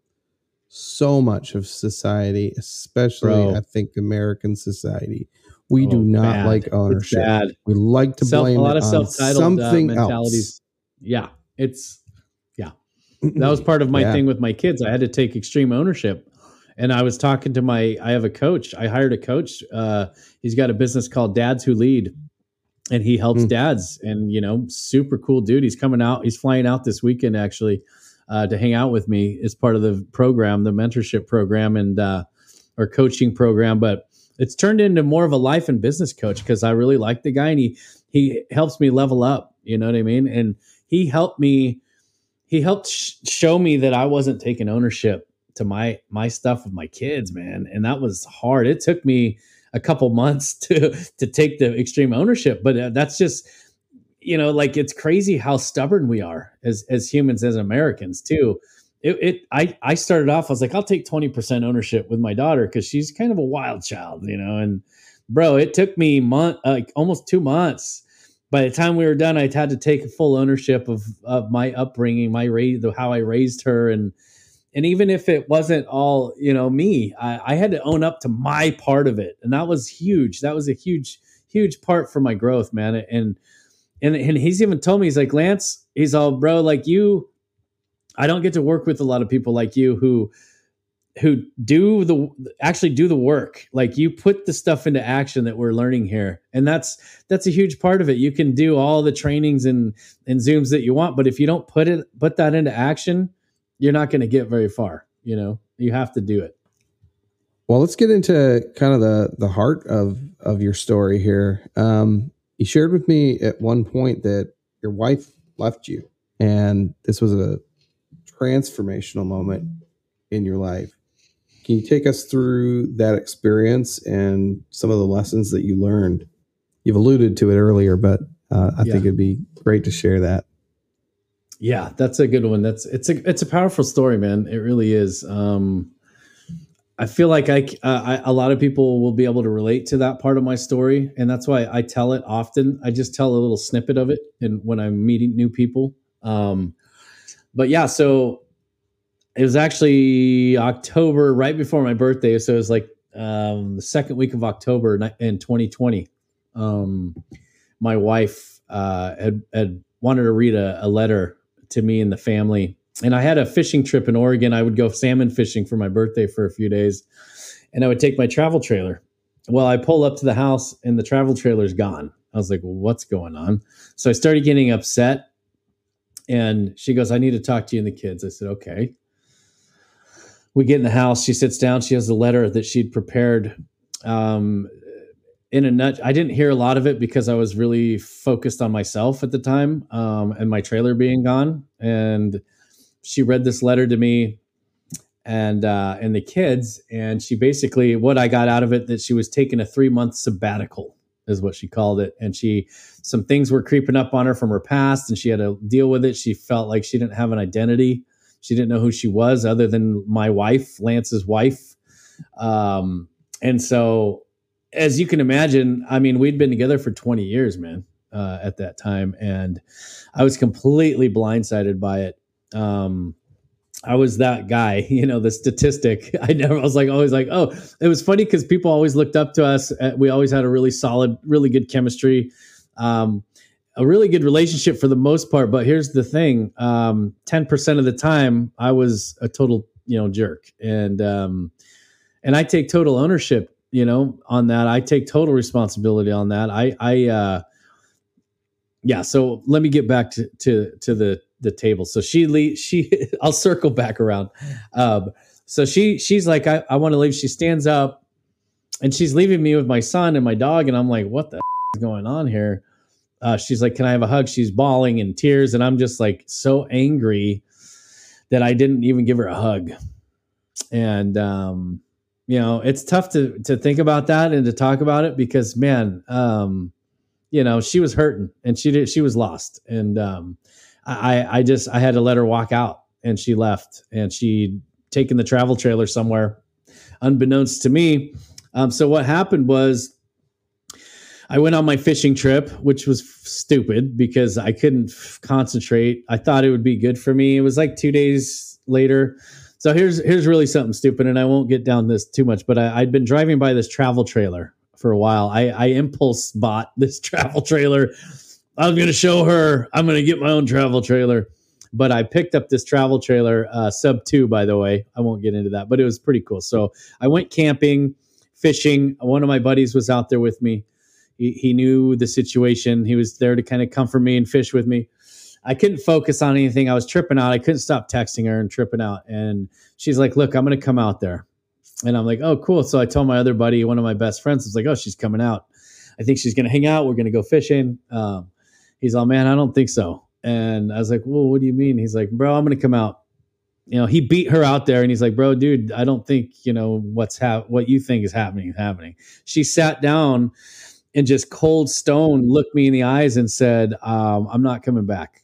so much of society, especially Bro. I think American society. We oh, do not bad. like ownership. We like to Self, blame a lot of self-titled something uh, mentalities. Else. Yeah, it's yeah. That was part of my yeah. thing with my kids. I had to take extreme ownership. And I was talking to my, I have a coach. I hired a coach. Uh, he's got a business called Dads Who Lead. and he helps Mm. dads, and, you know, super cool dude. He's coming out. He's flying out this weekend actually, uh, to hang out with me as part of the program, the mentorship program and, uh, or coaching program. But it's turned into more of a life and business coach because I really like the guy, and he, he helps me level up. You know what I mean? And he helped me, he helped sh- show me that I wasn't taking ownership to my, my stuff with my kids, man. And that was hard. It took me a couple months to, to take the extreme ownership, but uh, that's just, you know, like, it's crazy how stubborn we are as, as humans, as Americans too. It, it I, I started off, I was like, I'll take twenty percent ownership with my daughter, cause she's kind of a wild child, you know, and bro, it took me month, like almost two months. By the time we were done, I'd had to take full ownership of, of my upbringing, my raise, how I raised her. And, and even if it wasn't all, you know, me, I, I had to own up to my part of it. And that was huge. That was a huge, huge part for my growth, man. And, and, and he's even told me, he's like, Lance, he's all, bro, like you, I don't get to work with a lot of people like you who, who do the actually do the work. Like, you put the stuff into action that we're learning here. And that's, that's a huge part of it. You can do all the trainings and, and Zooms that you want, but if you don't put it, put that into action, you're not going to get very far. You know, you have to do it. Well, let's get into kind of the, the heart of, of your story here. Um, you shared with me at one point that your wife left you, and this was a transformational moment in your life. Can you take us through that experience and some of the lessons that you learned? You've alluded to it earlier, but uh, I Yeah. think it'd be great to share that. Yeah, that's a good one. That's it's a it's a powerful story, man. It really is. Um, I feel like I, uh, I a lot of people will be able to relate to that part of my story, and that's why I tell it often. I just tell a little snippet of it, and when I'm meeting new people. Um, but yeah, so it was actually October, right before my birthday. So it was like um, the second week of October in twenty twenty. Um, my wife uh, had had wanted to read a, a letter to me and the family. And I had a fishing trip in Oregon. I would go salmon fishing for my birthday for a few days, and I would take my travel trailer. Well, I pull up to the house and the travel trailer's gone. I was like, well, what's going on? So I started getting upset, and she goes, I need to talk to you and the kids. I said, okay. We get in the house. She sits down. She has a letter that she'd prepared. Um, in a nut, I didn't hear a lot of it because I was really focused on myself at the time, um, and my trailer being gone. And she read this letter to me and uh, and the kids, and she basically, what I got out of it, that she was taking a three month sabbatical, is what she called it. And she, some things were creeping up on her from her past, and she had to deal with it. She felt like she didn't have an identity. She didn't know who she was other than my wife, Lance's wife. Um, and so, as you can imagine, I mean, we'd been together for twenty years, man, uh, at that time. And I was completely blindsided by it. Um, I was that guy, you know, the statistic. I never, I was like, always like, oh, it was funny because people always looked up to us. We always had a really solid, really good chemistry, um, a really good relationship for the most part. But here's the thing. Um, ten percent of the time I was a total, you know, jerk. And, um, and I take total ownership, you know, on that. I take total responsibility on that. I, I, uh, yeah. So let me get back to, to, to the, the table. So she, le- she, I'll circle back around. Um, so she, she's like, I, I want to leave. She stands up and she's leaving me with my son and my dog. And I'm like, what the f- is going on here? Uh, she's like, can I have a hug? She's bawling in tears. And I'm just like, so angry that I didn't even give her a hug. And, um, you know, it's tough to, to think about that and to talk about it because, man, um, you know, she was hurting and she did, she was lost. And, um, I, I just, I had to let her walk out, and she left, and she'd taken the travel trailer somewhere unbeknownst to me. Um, so what happened was I went on my fishing trip, which was stupid because I couldn't f- concentrate. I thought it would be good for me. It was like two days later. So here's, here's really something stupid, and I won't get down this too much, but I, I'd been driving by this travel trailer for a while. I, I impulse bought this travel trailer. I was going to show her, I'm going to get my own travel trailer. But I picked up this travel trailer, uh, sub two, by the way. I won't get into that, but it was pretty cool. So I went camping, fishing. One of my buddies was out there with me. He, he knew the situation. He was there to kind of comfort me and fish with me. I couldn't focus on anything. I was tripping out. I couldn't stop texting her and tripping out. And she's like, look, I'm going to come out there. And I'm like, oh, cool. So I told my other buddy, one of my best friends, I was like, oh, she's coming out. I think she's going to hang out. We're going to go fishing. Um, he's all, man, I don't think so. And I was like, well, what do you mean? He's like, bro, I'm going to come out. You know, he beat her out there and he's like, bro, dude, I don't think, you know, what's ha- what you think is happening is happening. She sat down and just cold stone looked me in the eyes and said, um, I'm not coming back.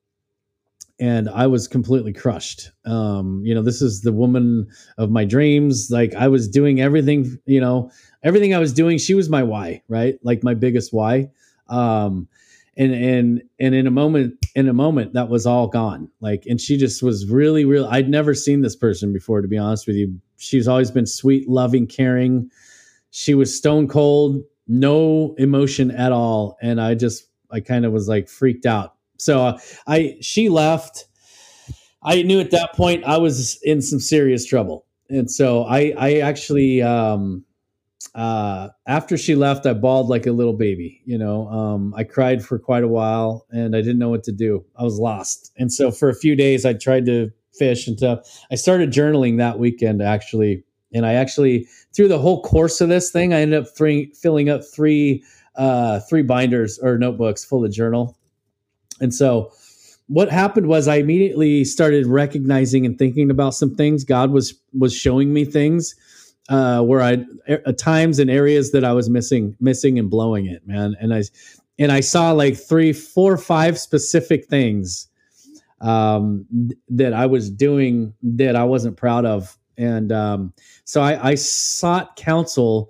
And I was completely crushed. Um, you know, this is the woman of my dreams. Like I was doing everything, you know, everything I was doing. She was my why, right? Like my biggest why. Um, and, and, and in a moment, in a moment that was all gone. Like, and she just was really, really, I'd never seen this person before, to be honest with you. She's always been sweet, loving, caring. She was stone cold, no emotion at all. And I just, I kind of was like freaked out. So uh, I, she left. I knew at that point I was in some serious trouble. And so I, I actually, um, uh, after she left, I bawled like a little baby, you know, um, I cried for quite a while and I didn't know what to do. I was lost. And so for a few days I tried to fish and stuff. I started journaling that weekend actually. And I actually, through the whole course of this thing, I ended up three, filling up three, uh, three binders or notebooks full of journal. And so what happened was I immediately started recognizing and thinking about some things. God was was showing me things uh, where I at times in areas that I was missing, missing and blowing it, man. And I and I saw like three, four, five specific things um, that I was doing that I wasn't proud of. And um, so I, I sought counsel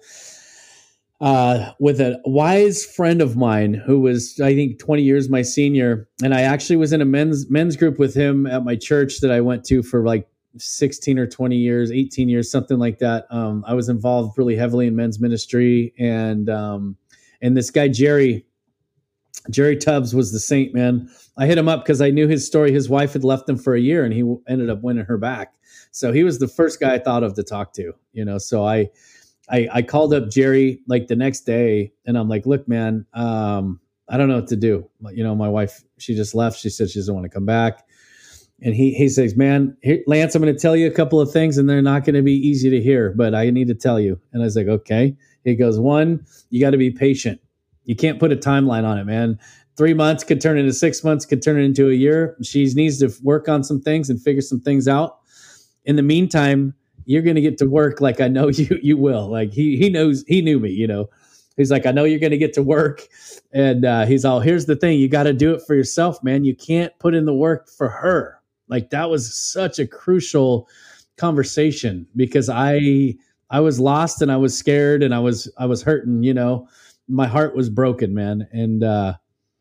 Uh, with a wise friend of mine who was, I think, twenty years my senior. And I actually was in a men's men's group with him at my church that I went to for like sixteen or twenty years, eighteen years, something like that. Um, I was involved really heavily in men's ministry. And um, and this guy, Jerry, Jerry Tubbs was the saint, man. I hit him up because I knew his story. His wife had left him for a year and he w- ended up winning her back. So he was the first guy I thought of to talk to, you know, so I, I, I called up Jerry like the next day and I'm like, look, man, um, I don't know what to do. You know, my wife, she just left. She said she doesn't want to come back. And he, he says, man, here, Lance, I'm going to tell you a couple of things and they're not going to be easy to hear, but I need to tell you. And I was like, okay. He goes, one, you got to be patient. You can't put a timeline on it, man. Three months could turn into six months, could turn into a year. She needs to work on some things and figure some things out. In the meantime, you're going to get to work like I know you you will. Like he he knows, he knew me, you know. He's like, I know you're going to get to work. And uh, he's all, here's the thing. You got to do it for yourself, man. You can't put in the work for her. Like that was such a crucial conversation because I I was lost and I was scared and I was I was hurting, you know. My heart was broken, man. And uh,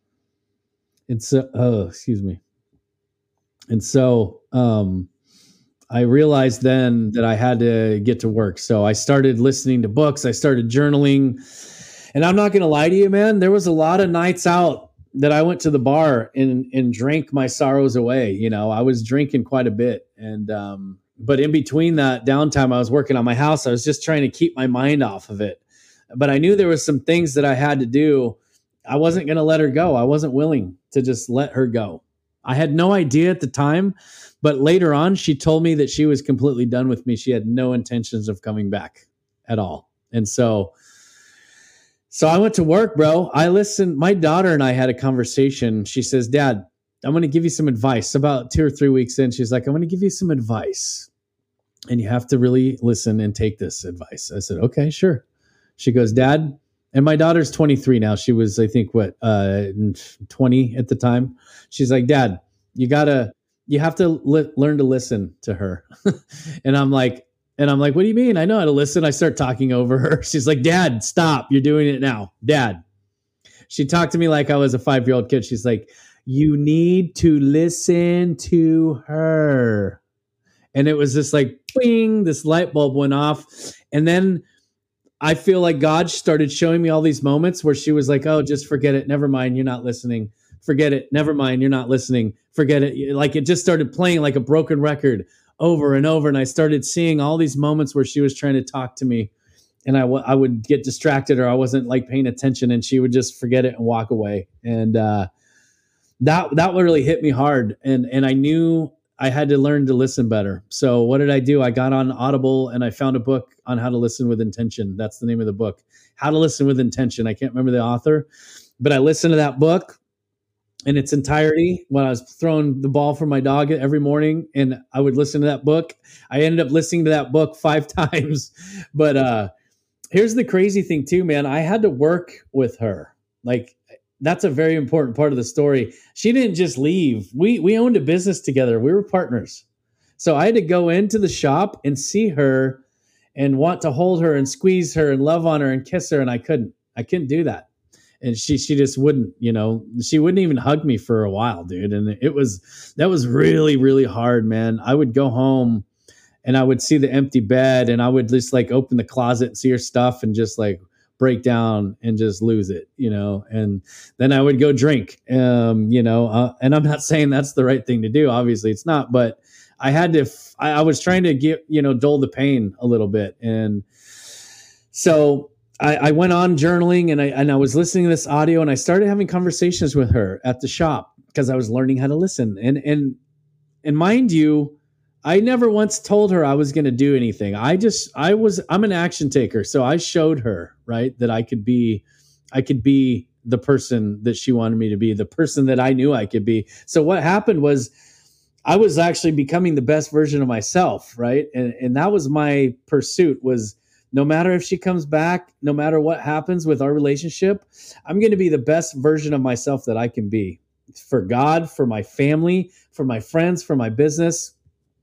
it's, uh, oh, excuse me. And so, um, I realized then that I had to get to work. So I started listening to books. I started journaling. And I'm not going to lie to you, man. There was a lot of nights out that I went to the bar and, and drank my sorrows away. You know, I was drinking quite a bit. And, um, but in between that downtime, I was working on my house. I was just trying to keep my mind off of it. But I knew there was some things that I had to do. I wasn't going to let her go. I wasn't willing to just let her go. I had no idea at the time. But later on, she told me that she was completely done with me. She had no intentions of coming back at all. And so, so I went to work, bro. I listened. My daughter and I had a conversation. She says, Dad, I'm going to give you some advice. About two or three weeks in, she's like, I'm going to give you some advice. And you have to really listen and take this advice. I said, okay, sure. She goes, Dad, and my daughter's twenty-three now. She was, I think, what, uh, twenty at the time. She's like, Dad, you got to, you have to li- learn to listen to her. and I'm like, and I'm like, what do you mean? I know how to listen. I start talking over her. She's like, Dad, stop. You're doing it now. Dad. She talked to me like I was a five-year-old kid. She's like, you need to listen to her. And it was just like, bing, this light bulb went off. And then I feel like God started showing me all these moments where she was like, oh, just forget it. Never mind. You're not listening. Forget it. Never mind. You're not listening. Forget it. Like it just started playing like a broken record over and over. And I started seeing all these moments where she was trying to talk to me and I, w- I would get distracted, or I wasn't like paying attention, and she would just forget it and walk away. And uh, that that really hit me hard, and and I knew I had to learn to listen better. So what did I do? I got on Audible and I found a book on how to listen with intention. That's the name of the book, How to Listen with Intention. I can't remember the author, but I listened to that book in its entirety when I was throwing the ball for my dog every morning, and I would listen to that book. I ended up listening to that book five times. But uh, here's the crazy thing too, man. I had to work with her. Like, that's a very important part of the story. She didn't just leave. We we owned a business together. We were partners. So I had to go into the shop and see her and want to hold her and squeeze her and love on her and kiss her. And I couldn't. I couldn't do that. And she she just wouldn't, you know, she wouldn't even hug me for a while, dude. And it was, that was really, really hard, man. I would go home and I would see the empty bed, and I would just like open the closet and see her stuff and just like break down and just lose it, you know. And then I would go drink, um, you know, uh, and I'm not saying that's the right thing to do. Obviously it's not, but I had to, f- I, I was trying to get, you know, dull the pain a little bit. And so I, I went on journaling, and I, and I was listening to this audio, and I started having conversations with her at the shop because I was learning how to listen. And, and, and mind you, I never once told her I was going to do anything. I just, I was, I'm an action taker. So I showed her, right, that I could be, I could be the person that she wanted me to be, the person that I knew I could be. So what happened was I was actually becoming the best version of myself, right? And, and that was my pursuit, was no matter if she comes back, no matter what happens with our relationship, I'm going to be the best version of myself that I can be, for God, for my family, for my friends, for my business.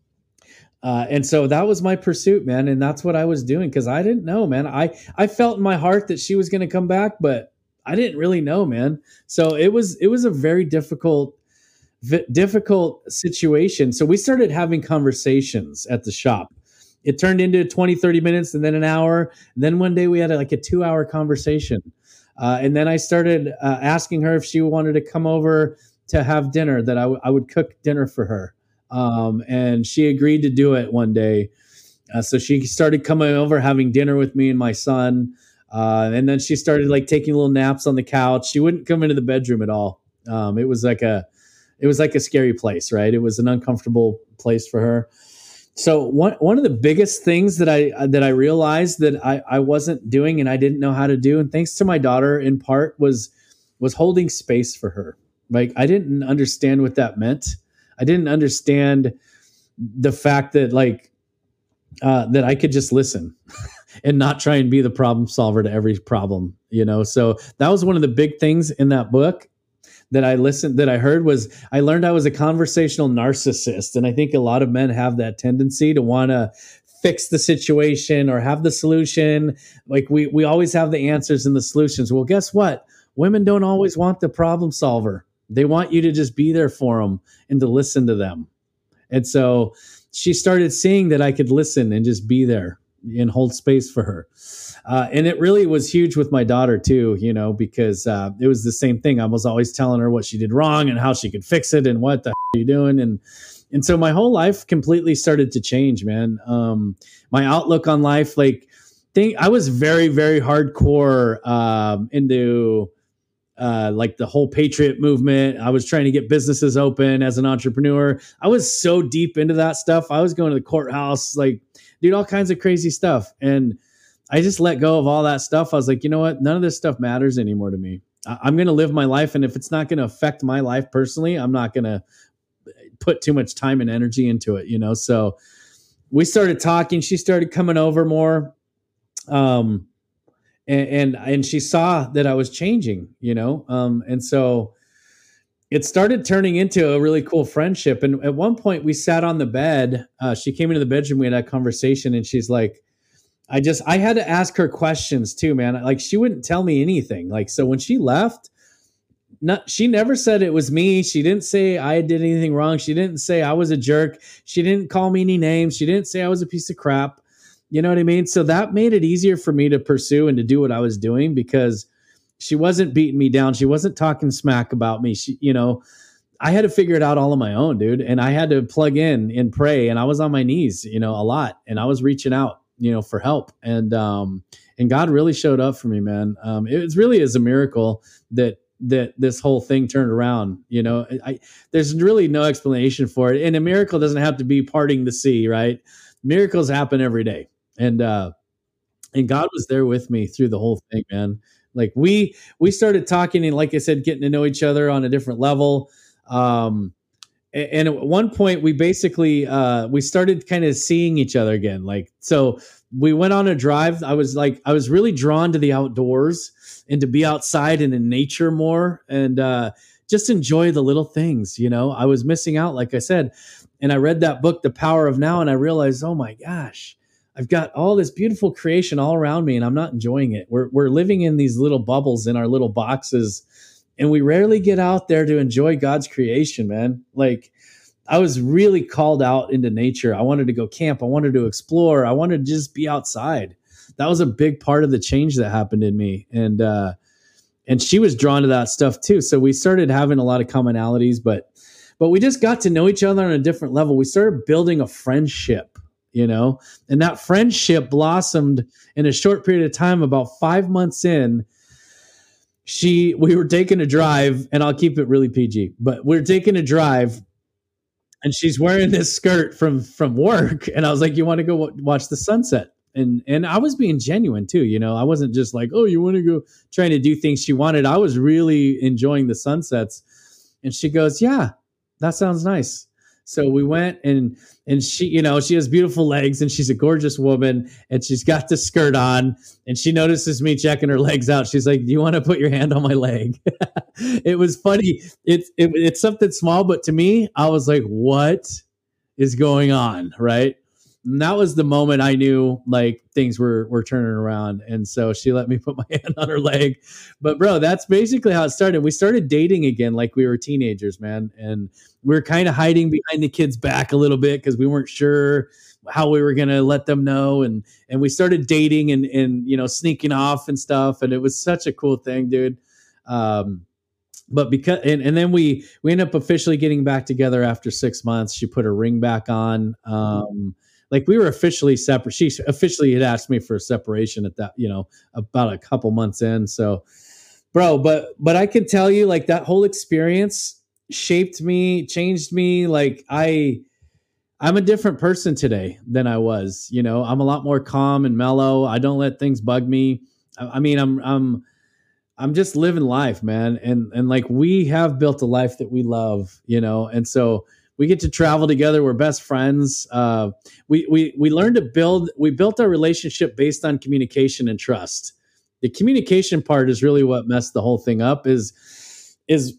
Uh, and so that was my pursuit, man. And that's what I was doing, because I didn't know, man. I, I felt in my heart that she was going to come back, but I didn't really know, man. So it was, it was a very difficult, v- difficult situation. So we started having conversations at the shop. It turned into twenty, thirty minutes, and then an hour. And then one day we had a, like a two hour conversation. Uh, and then I started uh, asking her if she wanted to come over to have dinner, that I, w- I would cook dinner for her. Um, and she agreed to do it one day. Uh, so she started coming over, having dinner with me and my son. Uh, and then she started like taking little naps on the couch. She wouldn't come into the bedroom at all. Um, it was like a, it was like a scary place, right? It was an uncomfortable place for her. So one, one of the biggest things that I, uh, that I realized that I, I wasn't doing, and I didn't know how to do, and thanks to my daughter in part, was, was holding space for her. Like, I didn't understand what that meant. I didn't understand the fact that like uh, that I could just listen and not try and be the problem solver to every problem, you know? So that was one of the big things in that book that I listened, that I heard, was I learned I was a conversational narcissist. And I think a lot of men have that tendency to want to fix the situation or have the solution. Like we, we always have the answers and the solutions. Well, guess what? Women don't always want the problem solver. They want you to just be there for them and to listen to them. And so she started seeing that I could listen and just be there and hold space for her. Uh, and it really was huge with my daughter too, you know, because uh, it was the same thing. I was always telling her what she did wrong and how she could fix it and what the are you doing? And and so my whole life completely started to change, man. Um, my outlook on life, like, think I was very, very hardcore um, into Uh, like the whole patriot movement. I was trying to get businesses open as an entrepreneur. I was so deep into that stuff. I was going to the courthouse, like, dude, all kinds of crazy stuff. And I just let go of all that stuff. I was like, you know what? None of this stuff matters anymore to me. I- I'm going to live my life. And if it's not going to affect my life personally, I'm not going to put too much time and energy into it, you know? So we started talking. She started coming over more. Um, And, and and she saw that I was changing, you know, um, and so it started turning into a really cool friendship. And at one point, we sat on the bed. Uh, she came into the bedroom. We had a conversation, and she's like, "I just I had to ask her questions too, man. Like she wouldn't tell me anything. Like so when she left, not she never said it was me. She didn't say I did anything wrong. She didn't say I was a jerk. She didn't call me any names. She didn't say I was a piece of crap." You know what I mean? So that made it easier for me to pursue and to do what I was doing, because she wasn't beating me down. She wasn't talking smack about me. She, you know, I had to figure it out all on my own, dude. And I had to plug in and pray. And I was on my knees, you know, a lot. And I was reaching out, you know, for help. And, um, and God really showed up for me, man. Um, it was really is a miracle that that this whole thing turned around. You know, I, there's really no explanation for it, and a miracle doesn't have to be parting the sea, right? Miracles happen every day, and uh, and God was there with me through the whole thing, man. Like we we started talking and, like I said, getting to know each other on a different level. Um, and at one point we basically uh we started kind of seeing each other again, like, so we went on a drive. I was like, I was really drawn to the outdoors and to be outside and in nature more, and uh just enjoy the little things, you know. I was missing out, like I said, and I read that book, The Power of Now, and I realized, oh my gosh, I've got all this beautiful creation all around me and I'm not enjoying it. We're we're living in these little bubbles in our little boxes, and we rarely get out there to enjoy God's creation, man. Like, I was really called out into nature. I wanted to go camp. I wanted to explore. I wanted to just be outside. That was a big part of the change that happened in me. And, uh, and she was drawn to that stuff too. So we started having a lot of commonalities, but, but we just got to know each other on a different level. We started building a friendship, you know, and that friendship blossomed in a short period of time. About five months in, she, we were taking a drive, and I'll keep it really P G, but we we're taking a drive, and she's wearing this skirt from, from work. And I was like, you want to go w- watch the sunset? And, and I was being genuine too. You know, I wasn't just like, oh, you want to go trying to do things she wanted. I was really enjoying the sunsets. And she goes, yeah, that sounds nice. So we went, and and she, you know, she has beautiful legs, and she's a gorgeous woman, and she's got the skirt on, and she notices me checking her legs out. She's like, do you want to put your hand on my leg? It was funny. It's it, it's something small, but to me, I was like, what is going on? Right. And that was the moment I knew, like, things were were turning around. And so she let me put my hand on her leg. But bro, that's basically how it started. We started dating again like we were teenagers, man. And we were kind of hiding behind the kids' back a little bit because we weren't sure how we were going to let them know. And and we started dating and and you know, sneaking off and stuff. And it was such a cool thing, dude. Um, but because and, and then we we ended up officially getting back together after six months. She put her ring back on. Um, Like, we were officially separate. She officially had asked me for a separation at that, you know, about a couple months in. So, bro, but, but I can tell you, like, that whole experience shaped me, changed me. Like, I, I'm a different person today than I was, you know. I'm a lot more calm and mellow. I don't let things bug me. I, I mean, I'm, I'm, I'm just living life, man. And, and like, we have built a life that we love, you know, and so we get to travel together. We're best friends. Uh, we we we learned to build. We built our relationship based on communication and trust. The communication part is really what messed the whole thing up. Is is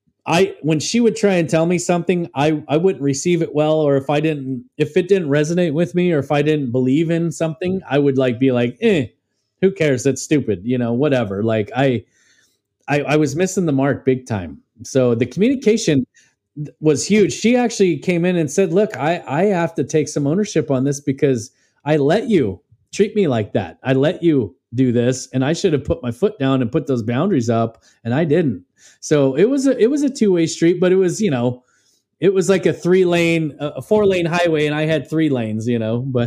I when she would try and tell me something, I I wouldn't receive it well, or if I didn't, if it didn't resonate with me, or if I didn't believe in something, I would like be like, eh, who cares? That's stupid, you know, whatever. Like I I, I was missing the mark big time. So the communication was huge. She actually came in and said, look, I, I have to take some ownership on this because I let you treat me like that. I let you do this, and I should have put my foot down and put those boundaries up, and I didn't. So it was a, it was a two-way street, but it was, you know, it was like a three lane, a four lane highway, and I had three lanes, you know, but,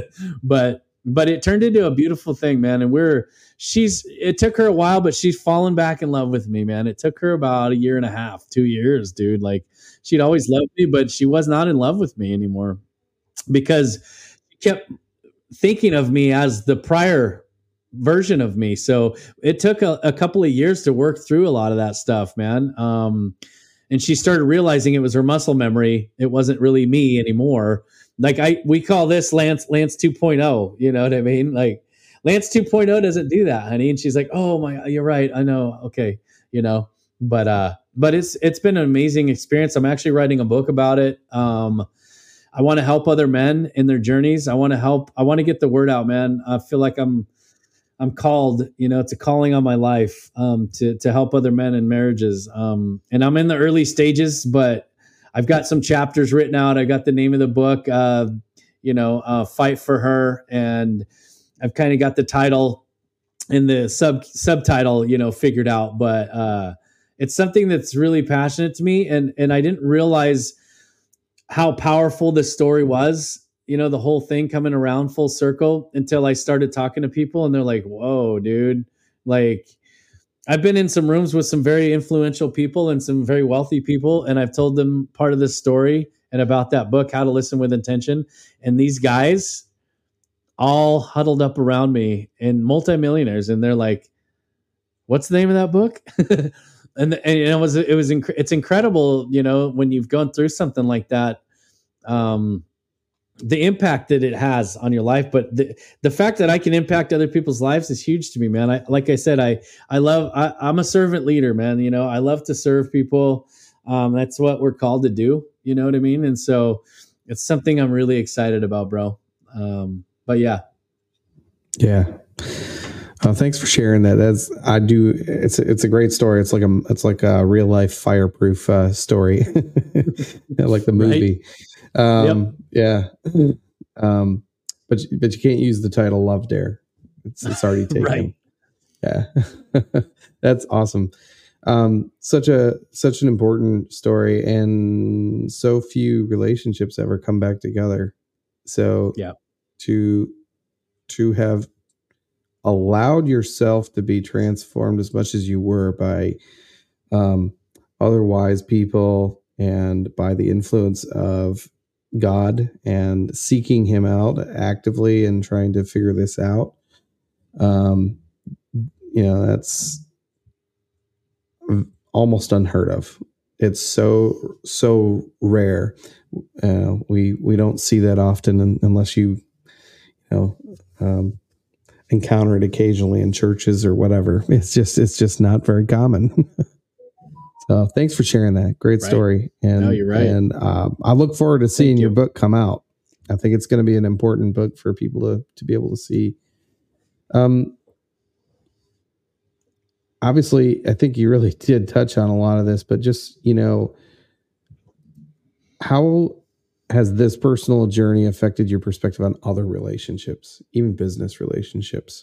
but, but it turned into a beautiful thing, man. And we're, she's, it took her a while, but she's fallen back in love with me, man. It took her about a year and a half, two years, dude. Like, she'd always loved me, but she was not in love with me anymore because she kept thinking of me as the prior version of me. So it took a, a couple of years to work through a lot of that stuff, man. Um, and she started realizing it was her muscle memory. It wasn't really me anymore. Like I, we call this Lance, Lance two point oh, you know what I mean? Like Lance two point oh doesn't do that, honey. And she's like, oh my, you're right. I know. Okay. You know, but, uh, but it's, it's been an amazing experience. I'm actually writing a book about it. Um, I want to help other men in their journeys. I want to help, I want to get the word out, man. I feel like I'm, I'm called, you know, it's a calling on my life, um, to, to help other men in marriages. Um, and I'm in the early stages, but I've got some chapters written out. I got the name of the book, uh, you know, uh, Fight for Her. And I've kind of got the title and the sub subtitle, you know, figured out, but, uh, it's something that's really passionate to me. And, and I didn't realize how powerful this story was. you know, the whole thing coming around full circle until I started talking to people and they're like, whoa, dude, like, I've been in some rooms with some very influential people and some very wealthy people, and I've told them part of this story and about that book, How to Listen with Intention. And these guys all huddled up around me and multimillionaires, and they're like, "What's the name of that book?" and, and it was it was inc- it's incredible, you know, when you've gone through something like that. Um, the impact that it has on your life, but the, the fact that I can impact other people's lives is huge to me, man. I, like I said, I, I love, I, I'm a servant leader, man. You know, I love to serve people. Um, that's what we're called to do. You know what I mean? And so it's something I'm really excited about, bro. Um, but yeah. Yeah. Uh, thanks for sharing that. That's, I do. It's, it's a great story. It's like a, it's like a real life fireproof uh, story, like the movie. Right? Um, yep. Yeah. Um, but, but you can't use the title Love Dare. It's, it's already taken. Right. Yeah. That's awesome. Um, such a, such an important story, and so few relationships ever come back together. So yeah, to, to have allowed yourself to be transformed as much as you were by, um, otherwise people and by the influence of God and seeking him out actively and trying to figure this out. Um, you know, that's almost unheard of. It's so, so rare. Uh, we, we don't see that often un- unless you, you know, um, encounter it occasionally in churches or whatever. It's just, it's just not very common. So thanks for sharing that. Great story. Right. And, no, you're right. And uh, I look forward to seeing you. your book come out. I think it's going to be an important book for people to, to be able to see. Um, obviously, I think you really did touch on a lot of this, but just, you know, how has this personal journey affected your perspective on other relationships, even business relationships?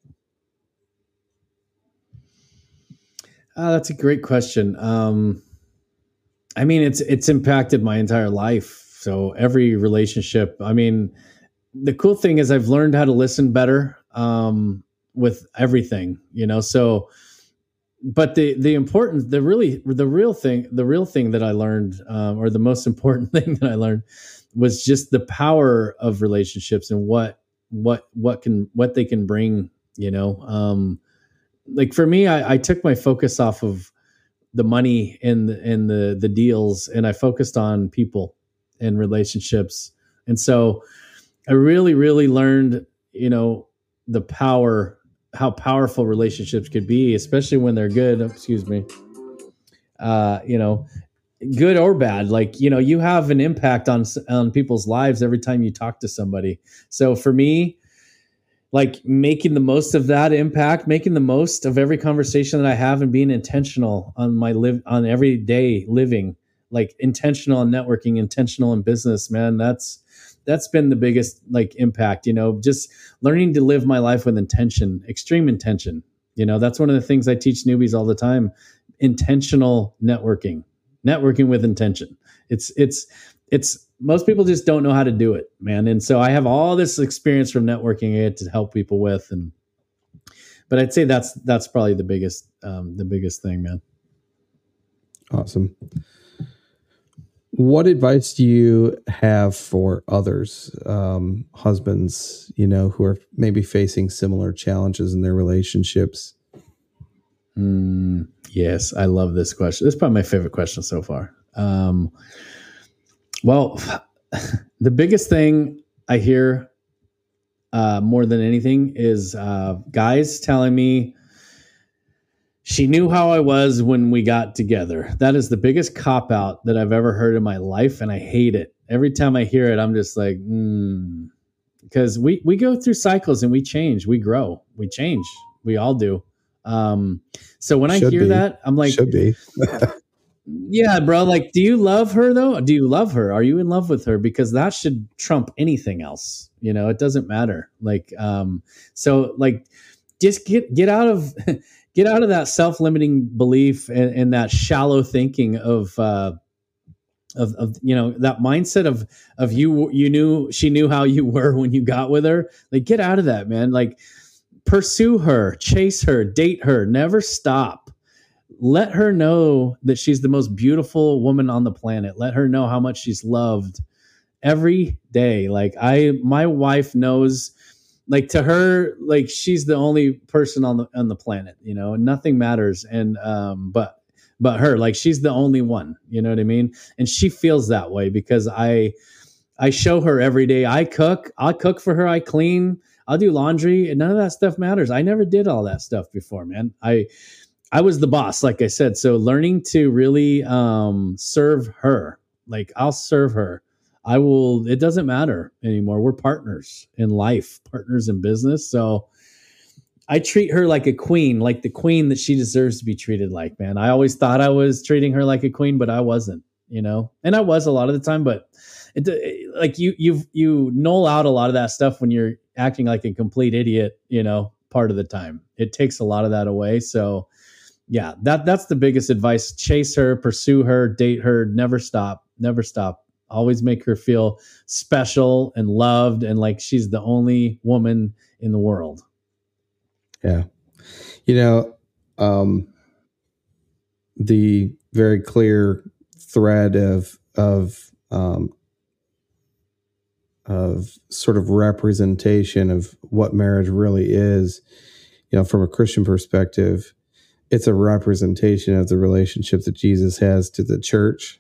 Uh, that's a great question. Um, I mean, it's it's impacted my entire life. So every relationship. I mean, the cool thing is I've learned how to listen better um, with everything. You know, so. But the the important, the really, the real thing, the real thing that I learned, um, or the most important thing that I learned, was just the power of relationships and what what what can what they can bring. You know. Um, Like for me, I, I took my focus off of the money and the, and the the deals, and I focused on people and relationships. And so I really, really learned, you know, the power, how powerful relationships could be, especially when they're good. Excuse me. Uh, you know, good or bad. Like, you know, you have an impact on on people's lives every time you talk to somebody. So for me, like making the most of that impact, making the most of every conversation that I have, and being intentional on my live on everyday living, like intentional in networking, intentional in business, man. That's, that's been the biggest like impact, you know, just learning to live my life with intention, extreme intention. You know, that's one of the things I teach newbies all the time. Intentional networking, networking with intention. It's, it's, it's, most people just don't know how to do it, man. And so I have all this experience from networking it to help people with. And, but I'd say that's, that's probably the biggest, um, the biggest thing, man. Awesome. What advice do you have for others, um, husbands, you know, who are maybe facing similar challenges in their relationships? Mm, yes. I love this question. This is probably my favorite question so far. Um, Well, the biggest thing I hear uh, more than anything is uh, guys telling me she knew how I was when we got together. That is the biggest cop out that I've ever heard in my life, and I hate it. Every time I hear it, I'm just like, mm. Because we we go through cycles and we change, we grow, we change, we all do. Um, so when Should I hear be. that, I'm like, Should be. Yeah, bro. Like, do you love her though? Do you love her? Are you in love with her? Because that should trump anything else. You know, it doesn't matter. Like, um, so like, just get get out of get out of that self-limiting belief and, and that shallow thinking of uh, of, of you know, that mindset of of you you knew she knew how you were when you got with her. Like, get out of that, man. Like, pursue her, chase her, date her, never stop. Let her know that she's the most beautiful woman on the planet. Let her know how much she's loved every day. Like, I my wife knows, like, to her, like, she's the only person on the on the planet, you know, nothing matters. And um but but her, like, she's the only one, you know what I mean? And she feels that way because I I show her every day. I cook, I'll cook for her, I clean, I'll do laundry, and none of that stuff matters. I never did all that stuff before, man. I I was the boss, like I said. So learning to really um serve her, like, I'll serve her. I will, it doesn't matter anymore. We're partners in life, partners in business. So I treat her like a queen, like the queen that she deserves to be treated like, man. I always thought I was treating her like a queen, but I wasn't, you know, and I was a lot of the time, but it, it, like you, you, you null out a lot of that stuff when you're acting like a complete idiot, you know, part of the time. It takes a lot of that away. So yeah, that, that's the biggest advice. Chase her, pursue her, date her, never stop, never stop. Always make her feel special and loved and like she's the only woman in the world. Yeah. You know, um, the very clear thread of, of, um, of sort of representation of what marriage really is, you know, from a Christian perspective, it's a representation of the relationship that Jesus has to the church.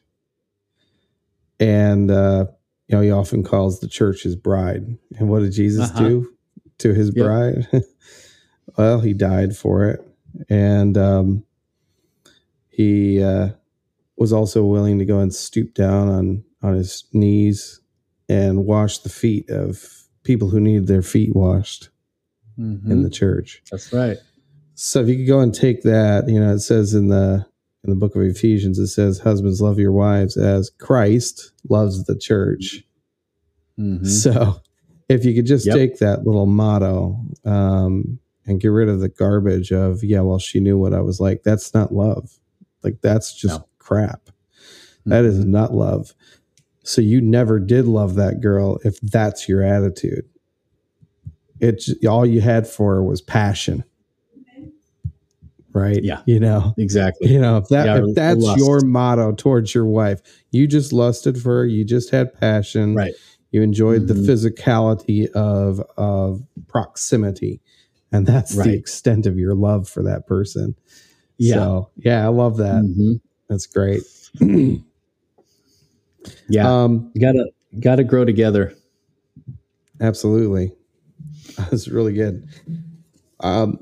And, uh, you know, he often calls the church his bride. And what did Jesus uh-huh. do to his yep. bride? Well, he died for it. And um, he uh, was also willing to go and stoop down on, on his knees and wash the feet of people who needed their feet washed mm-hmm. in the church. That's right. So if you could go and take that, you know, it says in the in the book of Ephesians, it says, husbands, love your wives as Christ loves the church. Mm-hmm. So if you could just yep. take that little motto um, and get rid of the garbage of, yeah, well, she knew what I was like. That's not love. Like, that's just no. crap. Mm-hmm. That is not love. So you never did love that girl if that's your attitude. It's all you had for her was passion. Right. Yeah. You know, exactly. You know, if that, yeah, if that's lust. your motto towards your wife, you just lusted for her. You just had passion. Right. You enjoyed mm-hmm. the physicality of, of proximity. And that's right. the extent of your love for that person. Yeah. So, yeah, I love that. Mm-hmm. That's great. yeah. Um, you gotta, gotta grow together. Absolutely. That's really good. Um,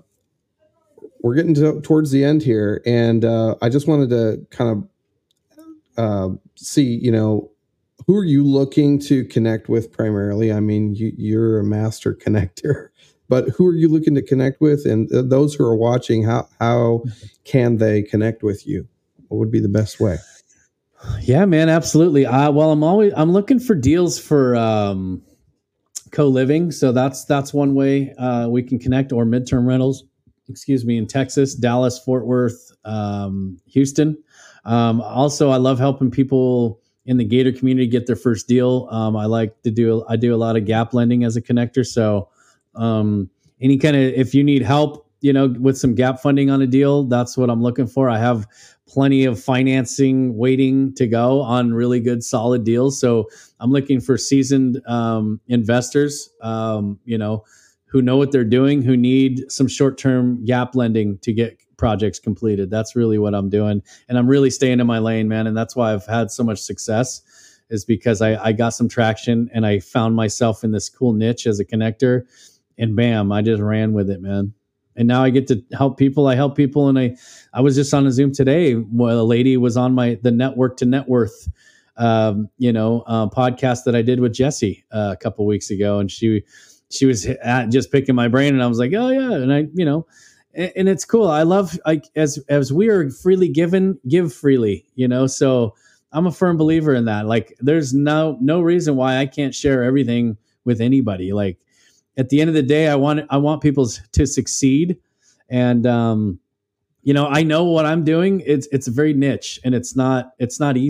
We're getting to, towards the end here, and uh, I just wanted to kind of uh, see, you know, who are you looking to connect with primarily? I mean, you, you're a master connector, but who are you looking to connect with? And th- those who are watching, how how can they connect with you? What would be the best way? Yeah, man, absolutely. Uh, well, I'm always I'm looking for deals for um, co-living, so that's that's one way uh, we can connect, or midterm rentals. Excuse me, in Texas, Dallas, Fort Worth, um, Houston. Um, also, I love helping people in the Gator community get their first deal. Um, I like to do, I do a lot of gap lending as a connector. So um, any kind of, if you need help, you know, with some gap funding on a deal, that's what I'm looking for. I have plenty of financing waiting to go on really good, solid deals. So I'm looking for seasoned um, investors, um, you know, who know what they're doing, who need some short-term gap lending to get projects completed. That's really what I'm doing. And I'm really staying in my lane, man. And that's why I've had so much success, is because I, I got some traction and I found myself in this cool niche as a connector, and bam, I just ran with it, man. And now I get to help people. I help people. And I, I was just on a Zoom today where a lady was on my, the Network to Net Worth, um, you know, uh, podcast that I did with Jesse uh, a couple weeks ago. And she, She was at just picking my brain, and I was like, "Oh yeah," and I, you know, and, and it's cool. I love, like, as as we are freely given, give freely, you know. So I'm a firm believer in that. Like, there's no no reason why I can't share everything with anybody. Like, at the end of the day, I want I want people to succeed, and um, you know, I know what I'm doing. It's it's very niche, and it's not it's not easy.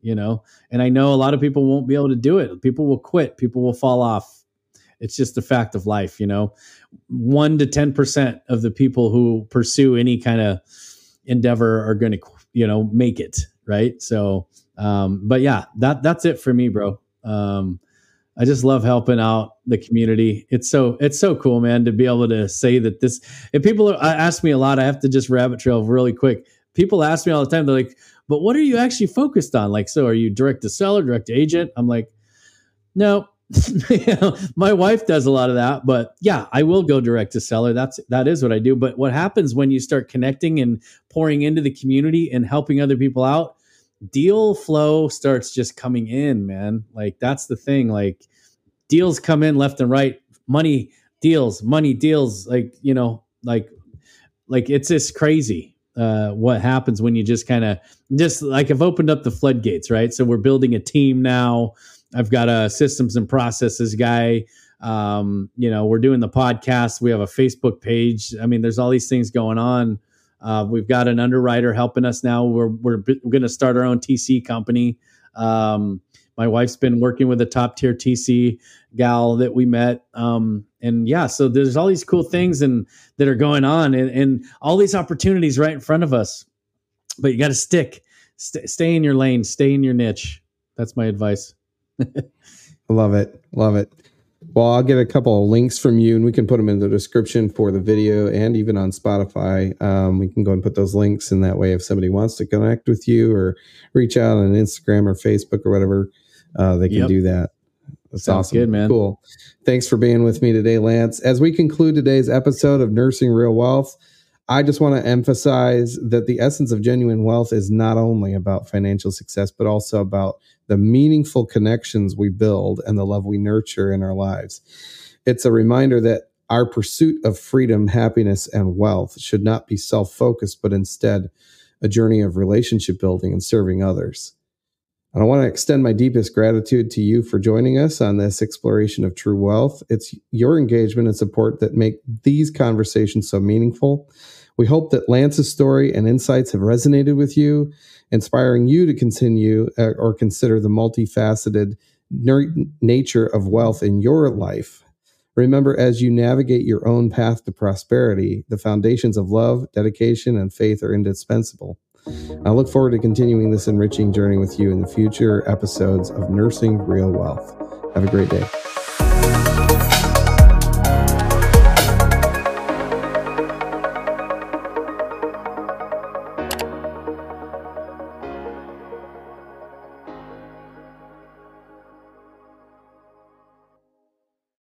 you know, and I know a lot of people won't be able to do it. People will quit. People will fall off. It's just a fact of life, you know, one to ten percent of the people who pursue any kind of endeavor are going to, you know, make it. Right. So, um, but yeah, that, that's it for me, bro. Um, I just love helping out the community. It's so, it's so cool, man, to be able to say that this, and people are, ask me a lot, I have to just rabbit trail really quick. People ask me all the time, they're like, but what are you actually focused on? Like, so are you direct to seller, direct to agent? I'm like, no, you know, my wife does a lot of that, but yeah, I will go direct to seller. That's, that is what I do. But what happens when you start connecting and pouring into the community and helping other people out, deal flow starts just coming in, man. Like that's the thing. Like deals come in left and right, money deals, money deals. Like, you know, like, like it's just crazy uh, what happens when you just kind of just like I've opened up the floodgates, right? So we're building a team now. I've got a systems and processes guy. Um, you know, we're doing the podcast. We have a Facebook page. I mean, there's all these things going on. Uh, we've got an underwriter helping us now. We're we're, we're going to start our own T C company. Um, my wife's been working with a top tier T C gal that we met. Um, and yeah, so there's all these cool things and that are going on and, and all these opportunities right in front of us. But you got to stick, st- stay in your lane, stay in your niche. That's my advice. Love it. Love it. Well, I'll get a couple of links from you and we can put them in the description for the video and even on Spotify. Um, we can go and put those links in that way. If somebody wants to connect with you or reach out on Instagram or Facebook or whatever, uh, they can yep. do that. That's Sounds awesome. Good, man. Cool. Thanks for being with me today, Lance. As we conclude today's episode of Nursing Real Wealth, I just want to emphasize that the essence of genuine wealth is not only about financial success, but also about the meaningful connections we build and the love we nurture in our lives. It's a reminder that our pursuit of freedom, happiness, and wealth should not be self-focused, but instead a journey of relationship building and serving others. And I want to extend my deepest gratitude to you for joining us on this exploration of true wealth. It's your engagement and support that make these conversations so meaningful. We hope that Lance's story and insights have resonated with you, inspiring you to continue uh, or consider the multifaceted ner- nature of wealth in your life. Remember, as you navigate your own path to prosperity, the foundations of love, dedication, and faith are indispensable. I look forward to continuing this enriching journey with you in the future episodes of Nursing Real Wealth. Have a great day.